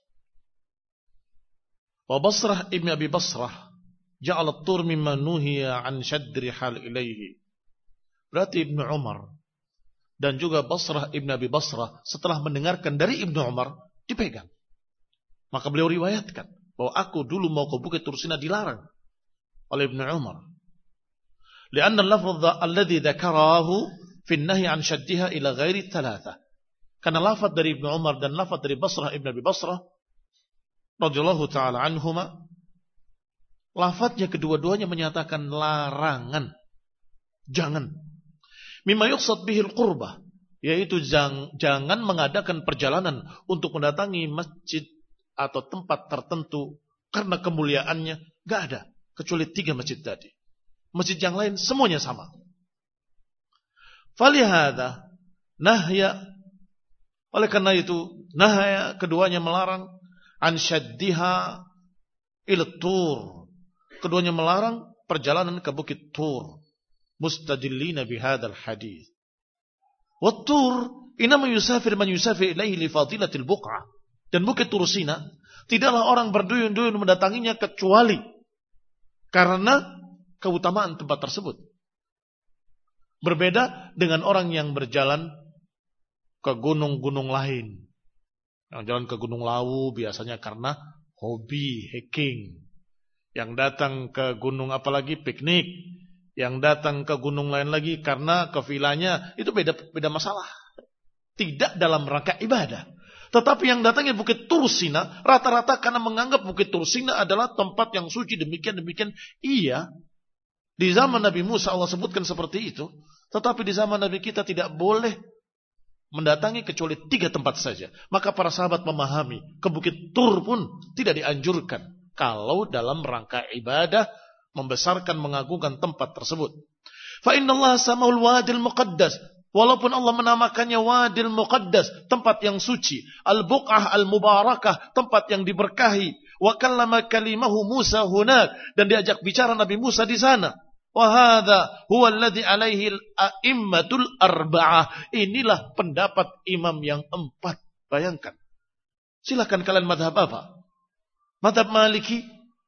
Wa Basrah Ibn Abi Basrah ja'ala at-tur mimma nuhiya an shaddri hal ilaihi. Berarti Ibnu Umar dan juga Basrah Ibn Abi Basrah setelah mendengarkan dari Ibnu Umar dipegang. Maka beliau riwayatkan bahwa aku dulu mau ke Bukit Tursina dilarang oleh Ibnu Umar. Lianna al-lafdh alladhi dzakarahu fi an-nahy an shaddiha ila ghairi thalatha. Karena lafaz dari Ibnu Umar dan lafaz dari Basrah Ibn Abi Basrah radhiyallahu taala anhuma lafadznya kedua-duanya menyatakan larangan. Jangan. Mimma yuqsad bihil qurbah, yaitu jang, jangan mengadakan perjalanan untuk mendatangi masjid atau tempat tertentu karena kemuliaannya. Gak ada, kecuali tiga masjid tadi. Masjid yang lain semuanya sama. Falihada nahya, oleh karena itu nahya keduanya melarang an syaddiha ila tur, keduanya melarang perjalanan ke bukit Tur, mustadillina bihadzal hadis. Wa Tur inama yusafir man yusafir ilaihi li fadilatil buq'ah. Dan bukit Tur Sina tidaklah orang berduyun-duyun mendatanginya kecuali karena keutamaan tempat tersebut. Berbeda dengan orang yang berjalan ke gunung-gunung lain. Yang jalan ke Gunung Lawu biasanya karena hobi hiking. Yang datang ke gunung apalagi piknik. Yang datang ke gunung lain lagi karena ke vilanya. Itu beda beda masalah. Tidak dalam rangka ibadah. Tetapi yang datangnya Bukit Tur Sina rata-rata karena menganggap Bukit Tur Sina adalah tempat yang suci. Demikian-demikian. Iya. Di zaman Nabi Musa Allah sebutkan seperti itu. Tetapi di zaman Nabi kita tidak boleh mendatangi kecuali tiga tempat saja. Maka para sahabat memahami ke Bukit Tur pun tidak dianjurkan. Kalau dalam rangka ibadah membesarkan, mengagungkan tempat tersebut. Fa inna Allah sama'ul wadil muqaddas. Walaupun Allah menamakannya wadil muqaddas, tempat yang suci. Al-buq'ah al-mubarakah, tempat yang diberkahi. Wa kallama kalimahu Musa hunak. Dan diajak bicara Nabi Musa di sana. Wa hadha huwa alladhi alaihi al-a'immatul arba'ah. Inilah pendapat imam yang empat. Bayangkan. Silakan kalian madhab apa? Madhab Maliki,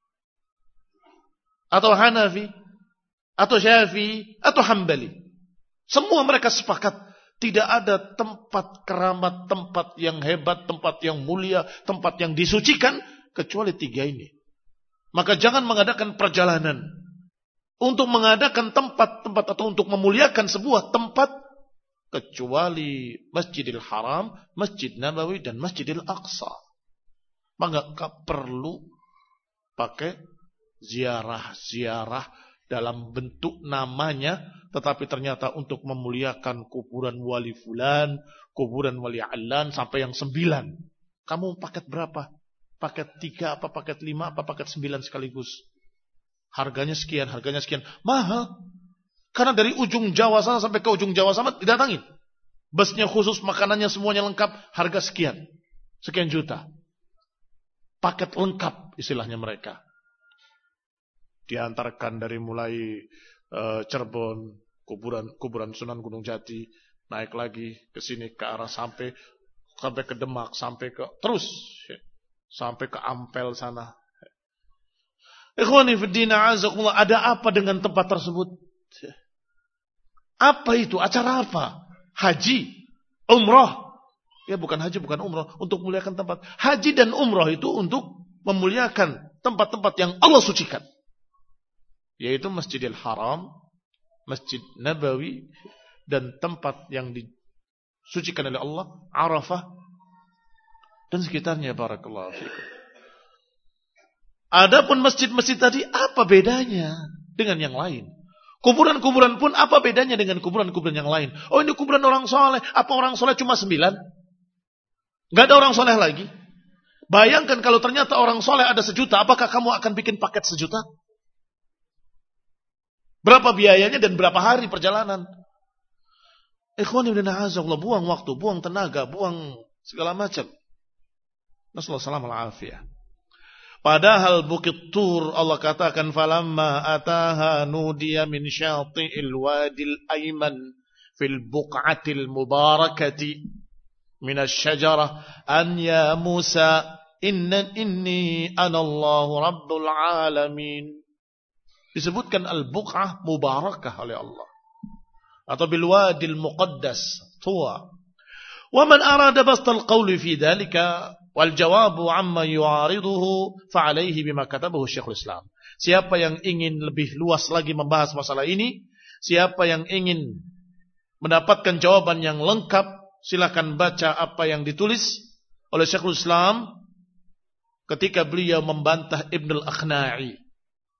atau Hanafi, atau Syafi'i, atau Hambali. Semua mereka sepakat. Tidak ada tempat keramat, tempat yang hebat, tempat yang mulia, tempat yang disucikan, kecuali tiga ini. Maka jangan mengadakan perjalanan untuk mengadakan tempat-tempat atau untuk memuliakan sebuah tempat, kecuali Masjidil Haram, Masjid Nabawi, dan Masjidil Aqsa. Maka gak perlu pakai ziarah-ziarah dalam bentuk namanya, tetapi ternyata untuk memuliakan kuburan wali fulan, kuburan wali alan, sampai yang sembilan. Kamu paket berapa? Paket tiga, apa paket lima, apa paket sembilan sekaligus? Harganya sekian, harganya sekian. Mahal. Karena dari ujung Jawa sana sampai ke ujung Jawa sana didatangin. Busnya khusus, makanannya semuanya lengkap, harga sekian. Sekian juta. Paket lengkap istilahnya mereka. Diantarkan dari mulai uh, Cirebon, kuburan kuburan Sunan Gunung Jati, naik lagi ke sini ke arah sampai sampai ke Demak, sampai ke terus sampai ke Ampel sana. Ikhwani fi din a'azakumullah, ada apa dengan tempat tersebut? Apa itu? Acara apa? Haji, umrah. Ya bukan haji, bukan umrah, untuk memuliakan tempat. Haji dan umrah itu untuk memuliakan tempat-tempat yang Allah sucikan. Yaitu Masjidil Haram, Masjid Nabawi, dan tempat yang disucikan oleh Allah, Arafah, dan sekitarnya. Barakallahu fikum. Adapun masjid-masjid tadi, apa bedanya dengan yang lain? Kuburan-kuburan pun apa bedanya dengan kuburan-kuburan yang lain? Oh, ini kuburan orang soleh. Apa orang soleh cuma sembilan? Gak ada orang soleh lagi. Bayangkan kalau ternyata orang soleh ada sejuta, apakah kamu akan bikin paket sejuta? Berapa biayanya dan berapa hari perjalanan? Ikhwani bin a'azakullah, buang waktu, buang tenaga, buang segala macam. Nasallahu salam al-afiyah. Padahal Bukit Tur Allah katakan falamma ataha nudiya min syati'il wadil ayman fil buq'atil mubarakati min asy-syajarah an ya Musa inna inni anallahu rabbul alamin. Disebutkan al-buq'ah mubarakah oleh Allah atau bil wadil muqaddas tuwa. Wa man arada bastal qawli fi dhalika wal jawabu amma yu'ariduhu fa alayhi bima katabahu Syekhul Islam. Siapa yang ingin lebih luas lagi membahas masalah ini, siapa yang ingin mendapatkan jawaban yang lengkap, silakan baca apa yang ditulis oleh Syekhul Islam ketika beliau membantah Ibnul Akhna'i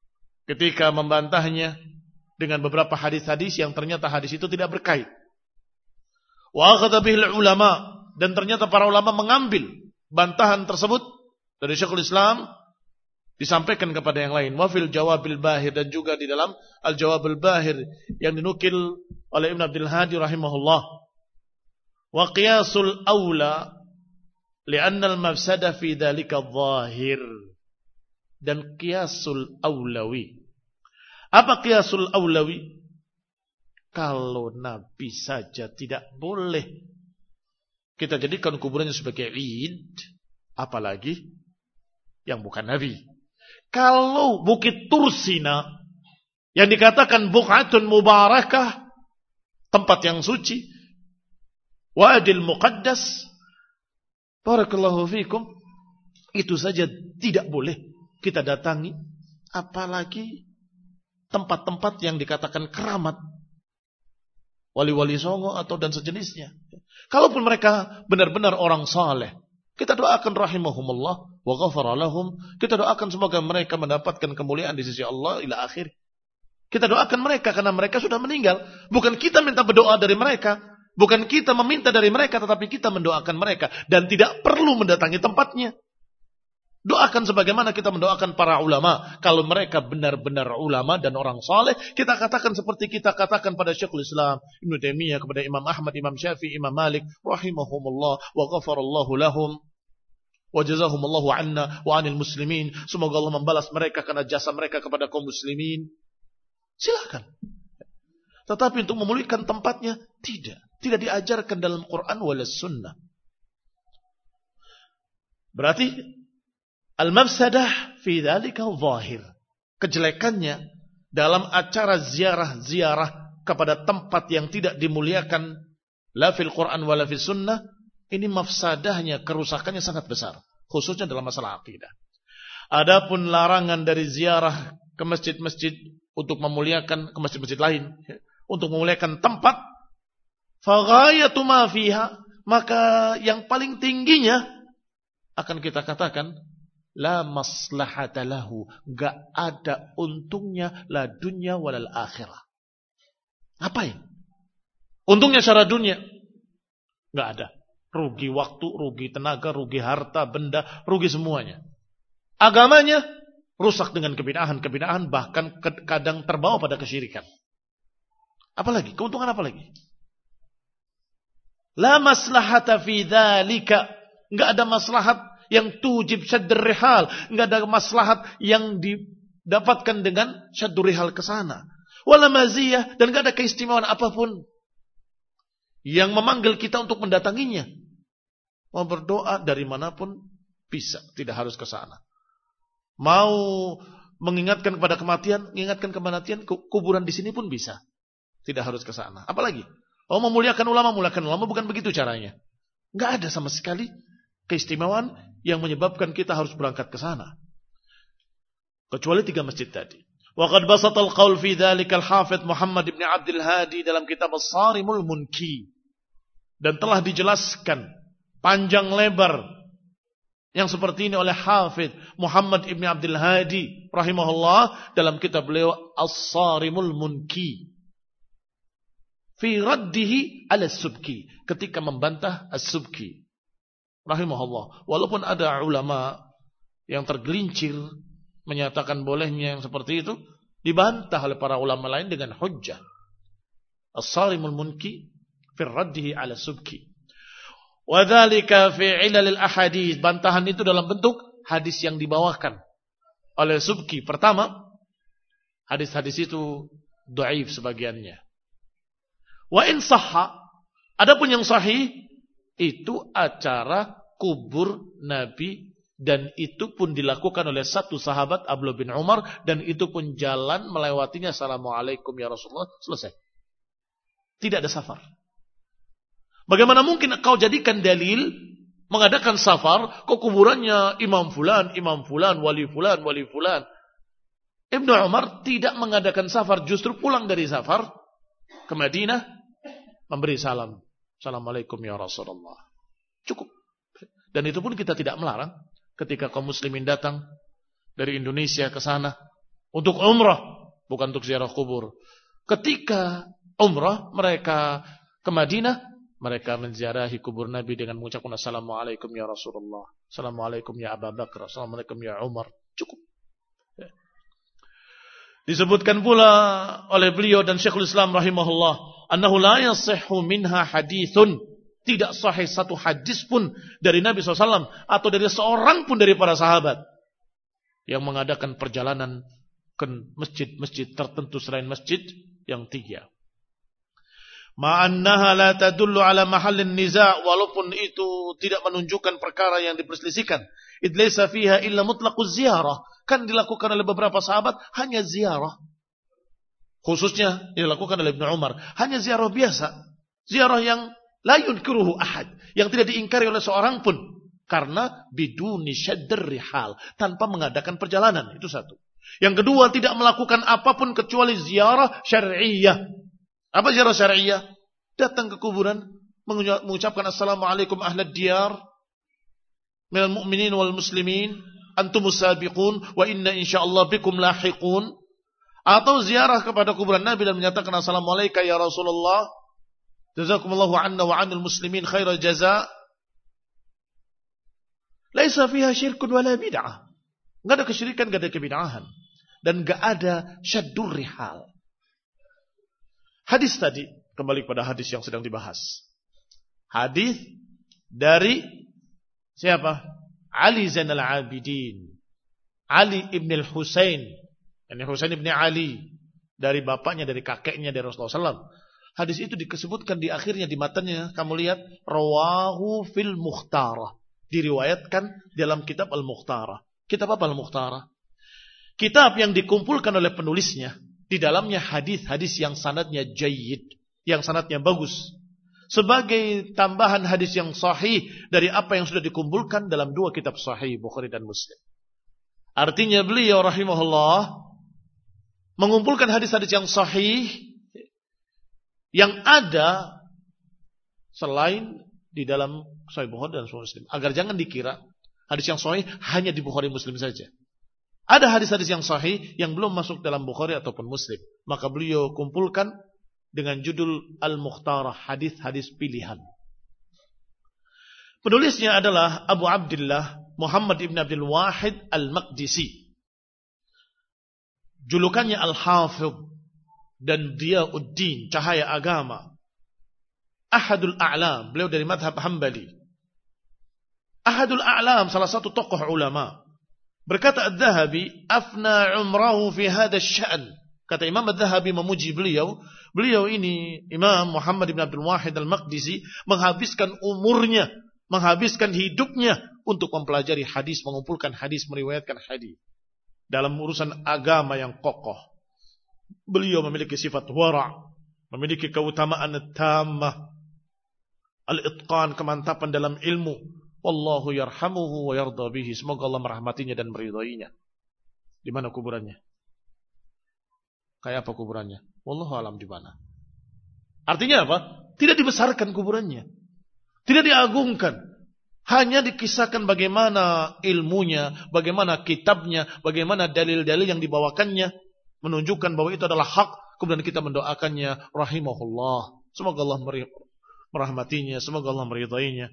ketika membantahnya dengan beberapa hadis-hadis yang ternyata hadis itu tidak berkait. Wa akhadha bihil ulama, dan ternyata para ulama mengambil bantahan tersebut dari Syekhul Islam disampaikan kepada yang lain. Wa fil jawabil bahir, dan juga di dalam al-jawabul bahir yang dinukil oleh Ibn Abdul Hadi rahimahullah. Wa qiyasul awla li'anna al-mafsada fi dhalika dhahir. Dan qiyasul awlawi. Apa qiyasul awlawi? Kalau Nabi saja tidak boleh kita jadikan kuburannya sebagai id, apalagi yang bukan Nabi. Kalau Bukit Tursina yang dikatakan buq'atun mubarakah, tempat yang suci, wadil muqaddas, barakallahu fikum, itu saja tidak boleh kita datangi, apalagi tempat-tempat yang dikatakan keramat, wali-wali songo atau dan sejenisnya. Kalaupun mereka benar-benar orang saleh, kita doakan rahimahumullah wa ghafara lahum, kita doakan semoga mereka mendapatkan kemuliaan di sisi Allah ila akhir. Kita doakan mereka karena mereka sudah meninggal. Bukan kita minta berdoa dari mereka, bukan kita meminta dari mereka, tetapi kita mendoakan mereka dan tidak perlu mendatangi tempatnya. Doakan sebagaimana kita mendoakan para ulama. Kalau mereka benar-benar ulama dan orang saleh, kita katakan seperti kita katakan pada Syekhul Islam Ibnu Taimiyah, kepada Imam Ahmad, Imam Syafi'i, Imam Malik rahimahumullah wa ghafarallahu lahum wa jazahumullahu anna wa anil muslimin. Semoga Allah membalas mereka karena jasa mereka kepada kaum muslimin. Silakan. Tetapi untuk memulihkan tempatnya tidak, tidak diajarkan dalam Quran wala sunnah. Berarti al-mafsadah fi dzalika zahir. Kejelekannya dalam acara ziarah-ziarah kepada tempat yang tidak dimuliakan la fil Quran wala fis sunnah, ini mafsadahnya, kerusakannya sangat besar, khususnya dalam masalah akidah. Adapun larangan dari ziarah ke masjid-masjid untuk memuliakan, ke masjid-masjid lain untuk memuliakan tempat, fa ghayatu ma fiha, maka yang paling tingginya akan kita katakan la maslahata lahu, gak ada untungnya la dunya walal akhirah. Apa ini? Untungnya secara dunia gak ada. Rugi waktu, rugi tenaga, rugi harta, benda, rugi semuanya. Agamanya rusak dengan kebid'ahan-kebid'ahan, bahkan kadang terbawa pada kesyirikan. Apalagi? Keuntungan apa lagi? La maslahata fi dzalika, gak ada maslahat yang tujib syaddur rihal, enggak ada maslahat yang didapatkan dengan syaddur rihal ke sana. Wala maziyah, dan enggak ada keistimewaan apapun yang memanggil kita untuk mendatanginya. Mau berdoa dari manapun bisa, tidak harus ke sana. Mau mengingatkan kepada kematian, mengingatkan kematian, kuburan di sini pun bisa. Tidak harus ke sana. Apalagi? Oh, memuliakan ulama, muliakan ulama, bukan begitu caranya. Enggak ada sama sekali keistimewaan yang menyebabkan kita harus berangkat ke sana. Kecuali tiga masjid tadi. Wa qad basata al-qaul fi dzalika al-Hafidz Muhammad ibn Abdul Hadi dalam kitab As-Sarimul Munki. Dan telah dijelaskan panjang lebar yang seperti ini oleh Hafidz Muhammad ibn Abdul Hadi rahimahullah dalam kitab beliau As-Sarimul Munki. Fi raddihi ala Subki, ketika membantah As-Subki rahimahullah. Walaupun ada ulama yang tergelincir menyatakan bolehnya yang seperti itu, dibantah oleh para ulama lain dengan hujjah. As-Sarimul Munki fi raddihi ala Subki. Wa dzalika fi ilalil ahadits, bantahan itu dalam bentuk hadis yang dibawakan oleh Subki. Pertama, hadis-hadis itu dhaif sebagiannya. Wa in sahha, adapun yang sahih itu acara kubur Nabi, dan itu pun dilakukan oleh satu sahabat Abdullah bin Umar, dan itu pun jalan melewatinya, assalamualaikum ya Rasulullah, selesai. Tidak ada safar. Bagaimana mungkin kau jadikan dalil mengadakan safar ke kuburannya Imam Fulan, Imam Fulan, Wali Fulan, Wali Fulan? Ibnu Umar tidak mengadakan safar, justru pulang dari safar ke Madinah memberi salam. Assalamualaikum ya Rasulullah. Cukup. Dan itu pun kita tidak melarang ketika kaum muslimin datang dari Indonesia ke sana Untuk umrah, bukan untuk ziarah kubur. Ketika umrah mereka ke Madinah, mereka menziarahi kubur Nabi dengan mengucapkan Assalamualaikum ya Rasulullah, Assalamualaikum ya Abu Bakar, Assalamualaikum ya Umar. Cukup. Ya. Disebutkan pula oleh beliau dan Syekhul Islam rahimahullah, annahu la yasihhu minha hadithun. Tidak sahih satu hadis pun dari Nabi shallallahu alaihi wasallam atau dari seorang pun dari para sahabat yang mengadakan perjalanan ke masjid-masjid tertentu selain masjid yang tiga. Ma'annaha la tadullu ala mahallin niza', walaupun itu tidak menunjukkan perkara yang diperselisihkan. Id laysa fiha illa mutlaquz ziarah. Kan dilakukan oleh beberapa sahabat hanya ziarah. Khususnya dilakukan oleh Ibnu Umar, hanya ziarah biasa. Ziarah yang la yunkiruhu ahad, yang tidak diingkari oleh seorang pun, karena biduni syaddar rihal, tanpa mengadakan perjalanan. Itu satu. Yang kedua, tidak melakukan apapun kecuali ziarah syar'iyyah. Apa ziarah syar'iyyah? Datang ke kuburan, mengucapkan Assalamualaikum ahlad diyar minal mu'minin wal muslimin, antumus sabiqun wa inna insyaallah bikum lahiqun. Atau ziarah kepada kuburan Nabi dan menyatakan Assalamualaikum ya Rasulullah, jazakumullahu anna wa anil muslimin khairal jaza. Laisa fiha syirkun wala bid'ah. Enggak ada kesyirikan, enggak ada kebid'ahan, dan enggak ada syaddur rihal. Hadis tadi, kembali pada hadis yang sedang dibahas. Hadis dari siapa? Ali Zainal Abidin, Ali ibn al-Husain, yani Husain ibn Ali, dari bapaknya, dari kakeknya, dari Rasulullah shallallahu alaihi wasallam. Hadis itu disebutkan di akhirnya, di matanya, kamu lihat, rawahu fil Mukhtarah, diriwayatkan dalam kitab Al-Mukhtarah. Kitab apa Al-Mukhtarah? Kitab yang dikumpulkan oleh penulisnya, di dalamnya hadis-hadis yang sanadnya jayyid, yang sanadnya bagus, sebagai tambahan hadis yang sahih dari apa yang sudah dikumpulkan dalam dua kitab sahih, Bukhari dan Muslim. Artinya beliau rahimahullah mengumpulkan hadis-hadis yang sahih yang ada selain di dalam Sahih Bukhari dan Sahih Muslim, agar jangan dikira hadis yang sahih hanya di Bukhari Muslim saja. Ada hadis-hadis yang sahih yang belum masuk dalam Bukhari ataupun Muslim, maka beliau kumpulkan dengan judul Al-Mukhtarah, hadis-hadis pilihan. Penulisnya adalah Abu Abdullah Muhammad ibn Abdul Wahid Al-Maqdisi. Julukannya Al-Hafidh dan Diyauddin, cahaya agama. Ahadul A'lam, beliau dari madhab Hambali. Ahadul A'lam, salah satu tokoh ulama. Berkata Adz-Dzahabi, afna umrahu fi hadha asy-sya'n. Kata Imam Adz-Dzahabi memuji beliau, beliau ini Imam Muhammad ibn Abdul Wahid Al-Maqdisi menghabiskan umurnya, menghabiskan hidupnya untuk mempelajari hadis, mengumpulkan hadis, meriwayatkan hadis dalam urusan agama yang kokoh. Beliau memiliki sifat wara', memiliki keutamaan tammah, al-itqan, kemantapan dalam ilmu. Wallahu yarhamuhu wa yarda bihi. Semoga Allah merahmatinya dan meridainya. Di mana kuburannya? Kayak apa kuburannya? Wallahu alam di mana. Artinya apa? Tidak dibesarkan kuburannya, tidak diagungkan, hanya dikisahkan bagaimana ilmunya, bagaimana kitabnya, bagaimana dalil-dalil yang dibawakannya menunjukkan bahwa itu adalah hak. Kemudian kita mendoakannya rahimahullah, semoga Allah merahmatinya, semoga Allah meridainya.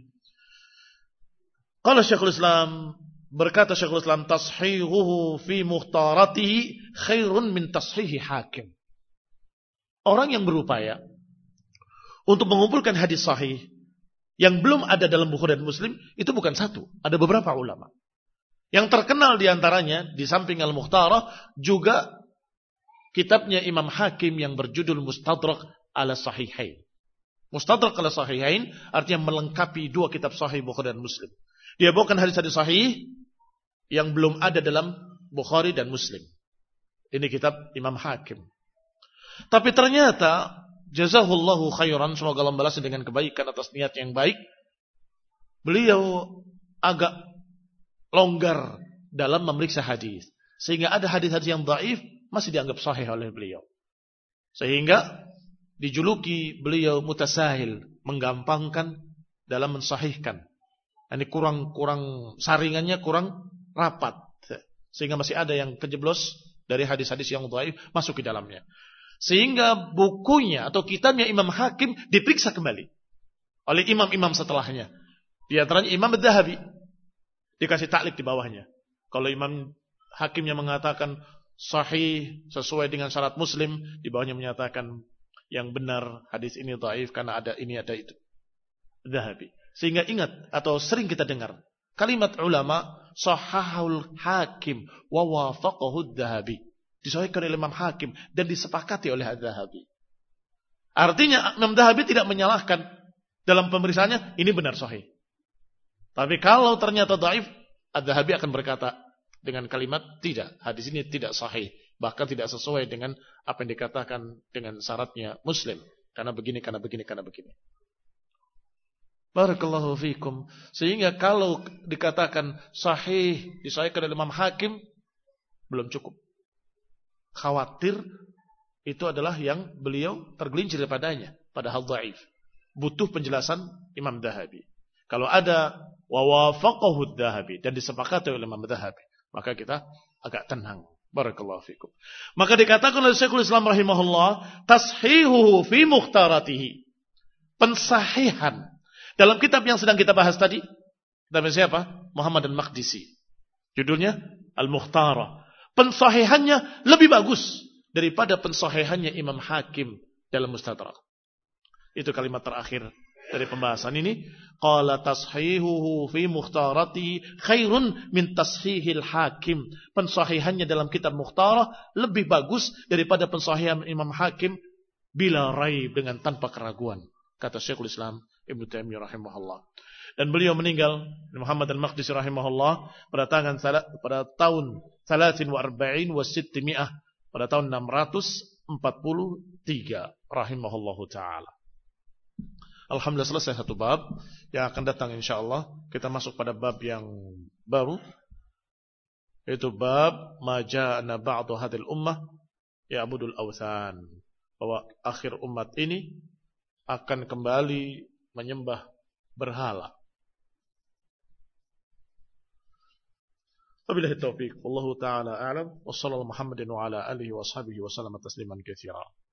Qala Syekhul Islam, berkata Syekhul Islam, tashihuhu fi mukhtaratihi khairun min tashihi hakim. Orang yang berupaya untuk mengumpulkan hadis sahih yang belum ada dalam Bukhari dan Muslim, itu bukan satu, ada beberapa ulama. Yang terkenal diantaranya, di samping Al-Mukhtarah, juga kitabnya Imam Hakim yang berjudul Mustadrak ala Sahihain. Mustadrak ala Sahihain artinya melengkapi dua kitab sahih Bukhari dan Muslim. Dia bawakan hadis-hadis sahih yang belum ada dalam Bukhari dan Muslim. Ini kitab Imam Hakim. Tapi ternyata jazahullahu khairan, semoga Allah membalasnya dengan kebaikan atas niat yang baik, beliau agak longgar dalam memeriksa hadis, sehingga ada hadis-hadis yang dhaif masih dianggap sahih oleh beliau, sehingga dijuluki beliau mutasahil, menggampangkan dalam mensahihkan. Ini kurang kurang saringannya kurang rapat, sehingga masih ada yang kejeblos dari hadis-hadis yang dhaif masuk ke dalamnya. Sehingga bukunya atau kitabnya Imam Hakim diperiksa kembali oleh imam-imam setelahnya. Di antaranya Imam Adz-Dzahabi. Dikasih taklif di bawahnya. Kalau Imam Hakimnya mengatakan sahih sesuai dengan syarat Muslim, di bawahnya menyatakan yang benar hadis ini dhaif karena ada ini ada itu. Adz-Dzahabi. Sehingga ingat atau sering kita dengar kalimat ulama sahahul Hakim wa wafaqahu Adz-Dzahabi. Disahihkan oleh Imam Hakim dan disepakati oleh Adz-Dzahabi. Artinya Imam Adz-Dzahabi tidak menyalahkan dalam pemeriksaannya ini benar sahih. Tapi kalau ternyata dhaif, Adz-Dzahabi akan berkata dengan kalimat tidak, hadis ini tidak sahih, bahkan tidak sesuai dengan apa yang dikatakan dengan syaratnya Muslim. Karena begini, karena begini, karena begini. Barakallahu fikum. Sehingga kalau dikatakan sahih disahihkan oleh Imam Hakim belum cukup. Khawatir itu adalah yang beliau tergelincir padanya, padahal dhaif. Butuh penjelasan Imam Adz-Dzahabi. Kalau ada wa wafaqahu Adz-Dzahabi dan disepakati oleh Imam Adz-Dzahabi, maka kita agak tenang. Barakallahu fikum. Maka dikatakan oleh Syekhul Islam rahimahullah, tashihuhu fi mukhtaratihi. Pensahihan dalam kitab yang sedang kita bahas tadi. Kitabnya siapa? Muhammad al-Maqdisi. Judulnya Al-Mukhtara. Pensahihannya lebih bagus daripada pensahihannya Imam Hakim dalam Mustadrak. Itu kalimat terakhir dari pembahasan ini. Qala tashihuhu fi mukhtarati khairun min tashihil Hakim. Pensahihannya dalam kitab Mukhtarah lebih bagus daripada pensahihan Imam Hakim bila raib, dengan tanpa keraguan. Kata Syekhul Islam Ibnu Taimiyah rahimahullah. Dan beliau meninggal, Muhammad al-Maqdisi rahimahullah, pada tahun pada tahun salasin wa arba'in wa sittimi'ah, pada tahun enam ratus empat puluh tiga rahimahullahu taala. Alhamdulillah selesai satu bab. Yang akan datang insyaallah kita masuk pada bab yang baru, yaitu bab ma ja'ana ba'du hadhil ummah ya'budul awthan, bahwa akhir umat ini akan kembali menyembah berhala. Wabillahi taufiq. Wallahu ta'ala a'lam. Wassallallahu Muhammadin wa ala alihi wa ashabihi wa sallama tasliman katsira.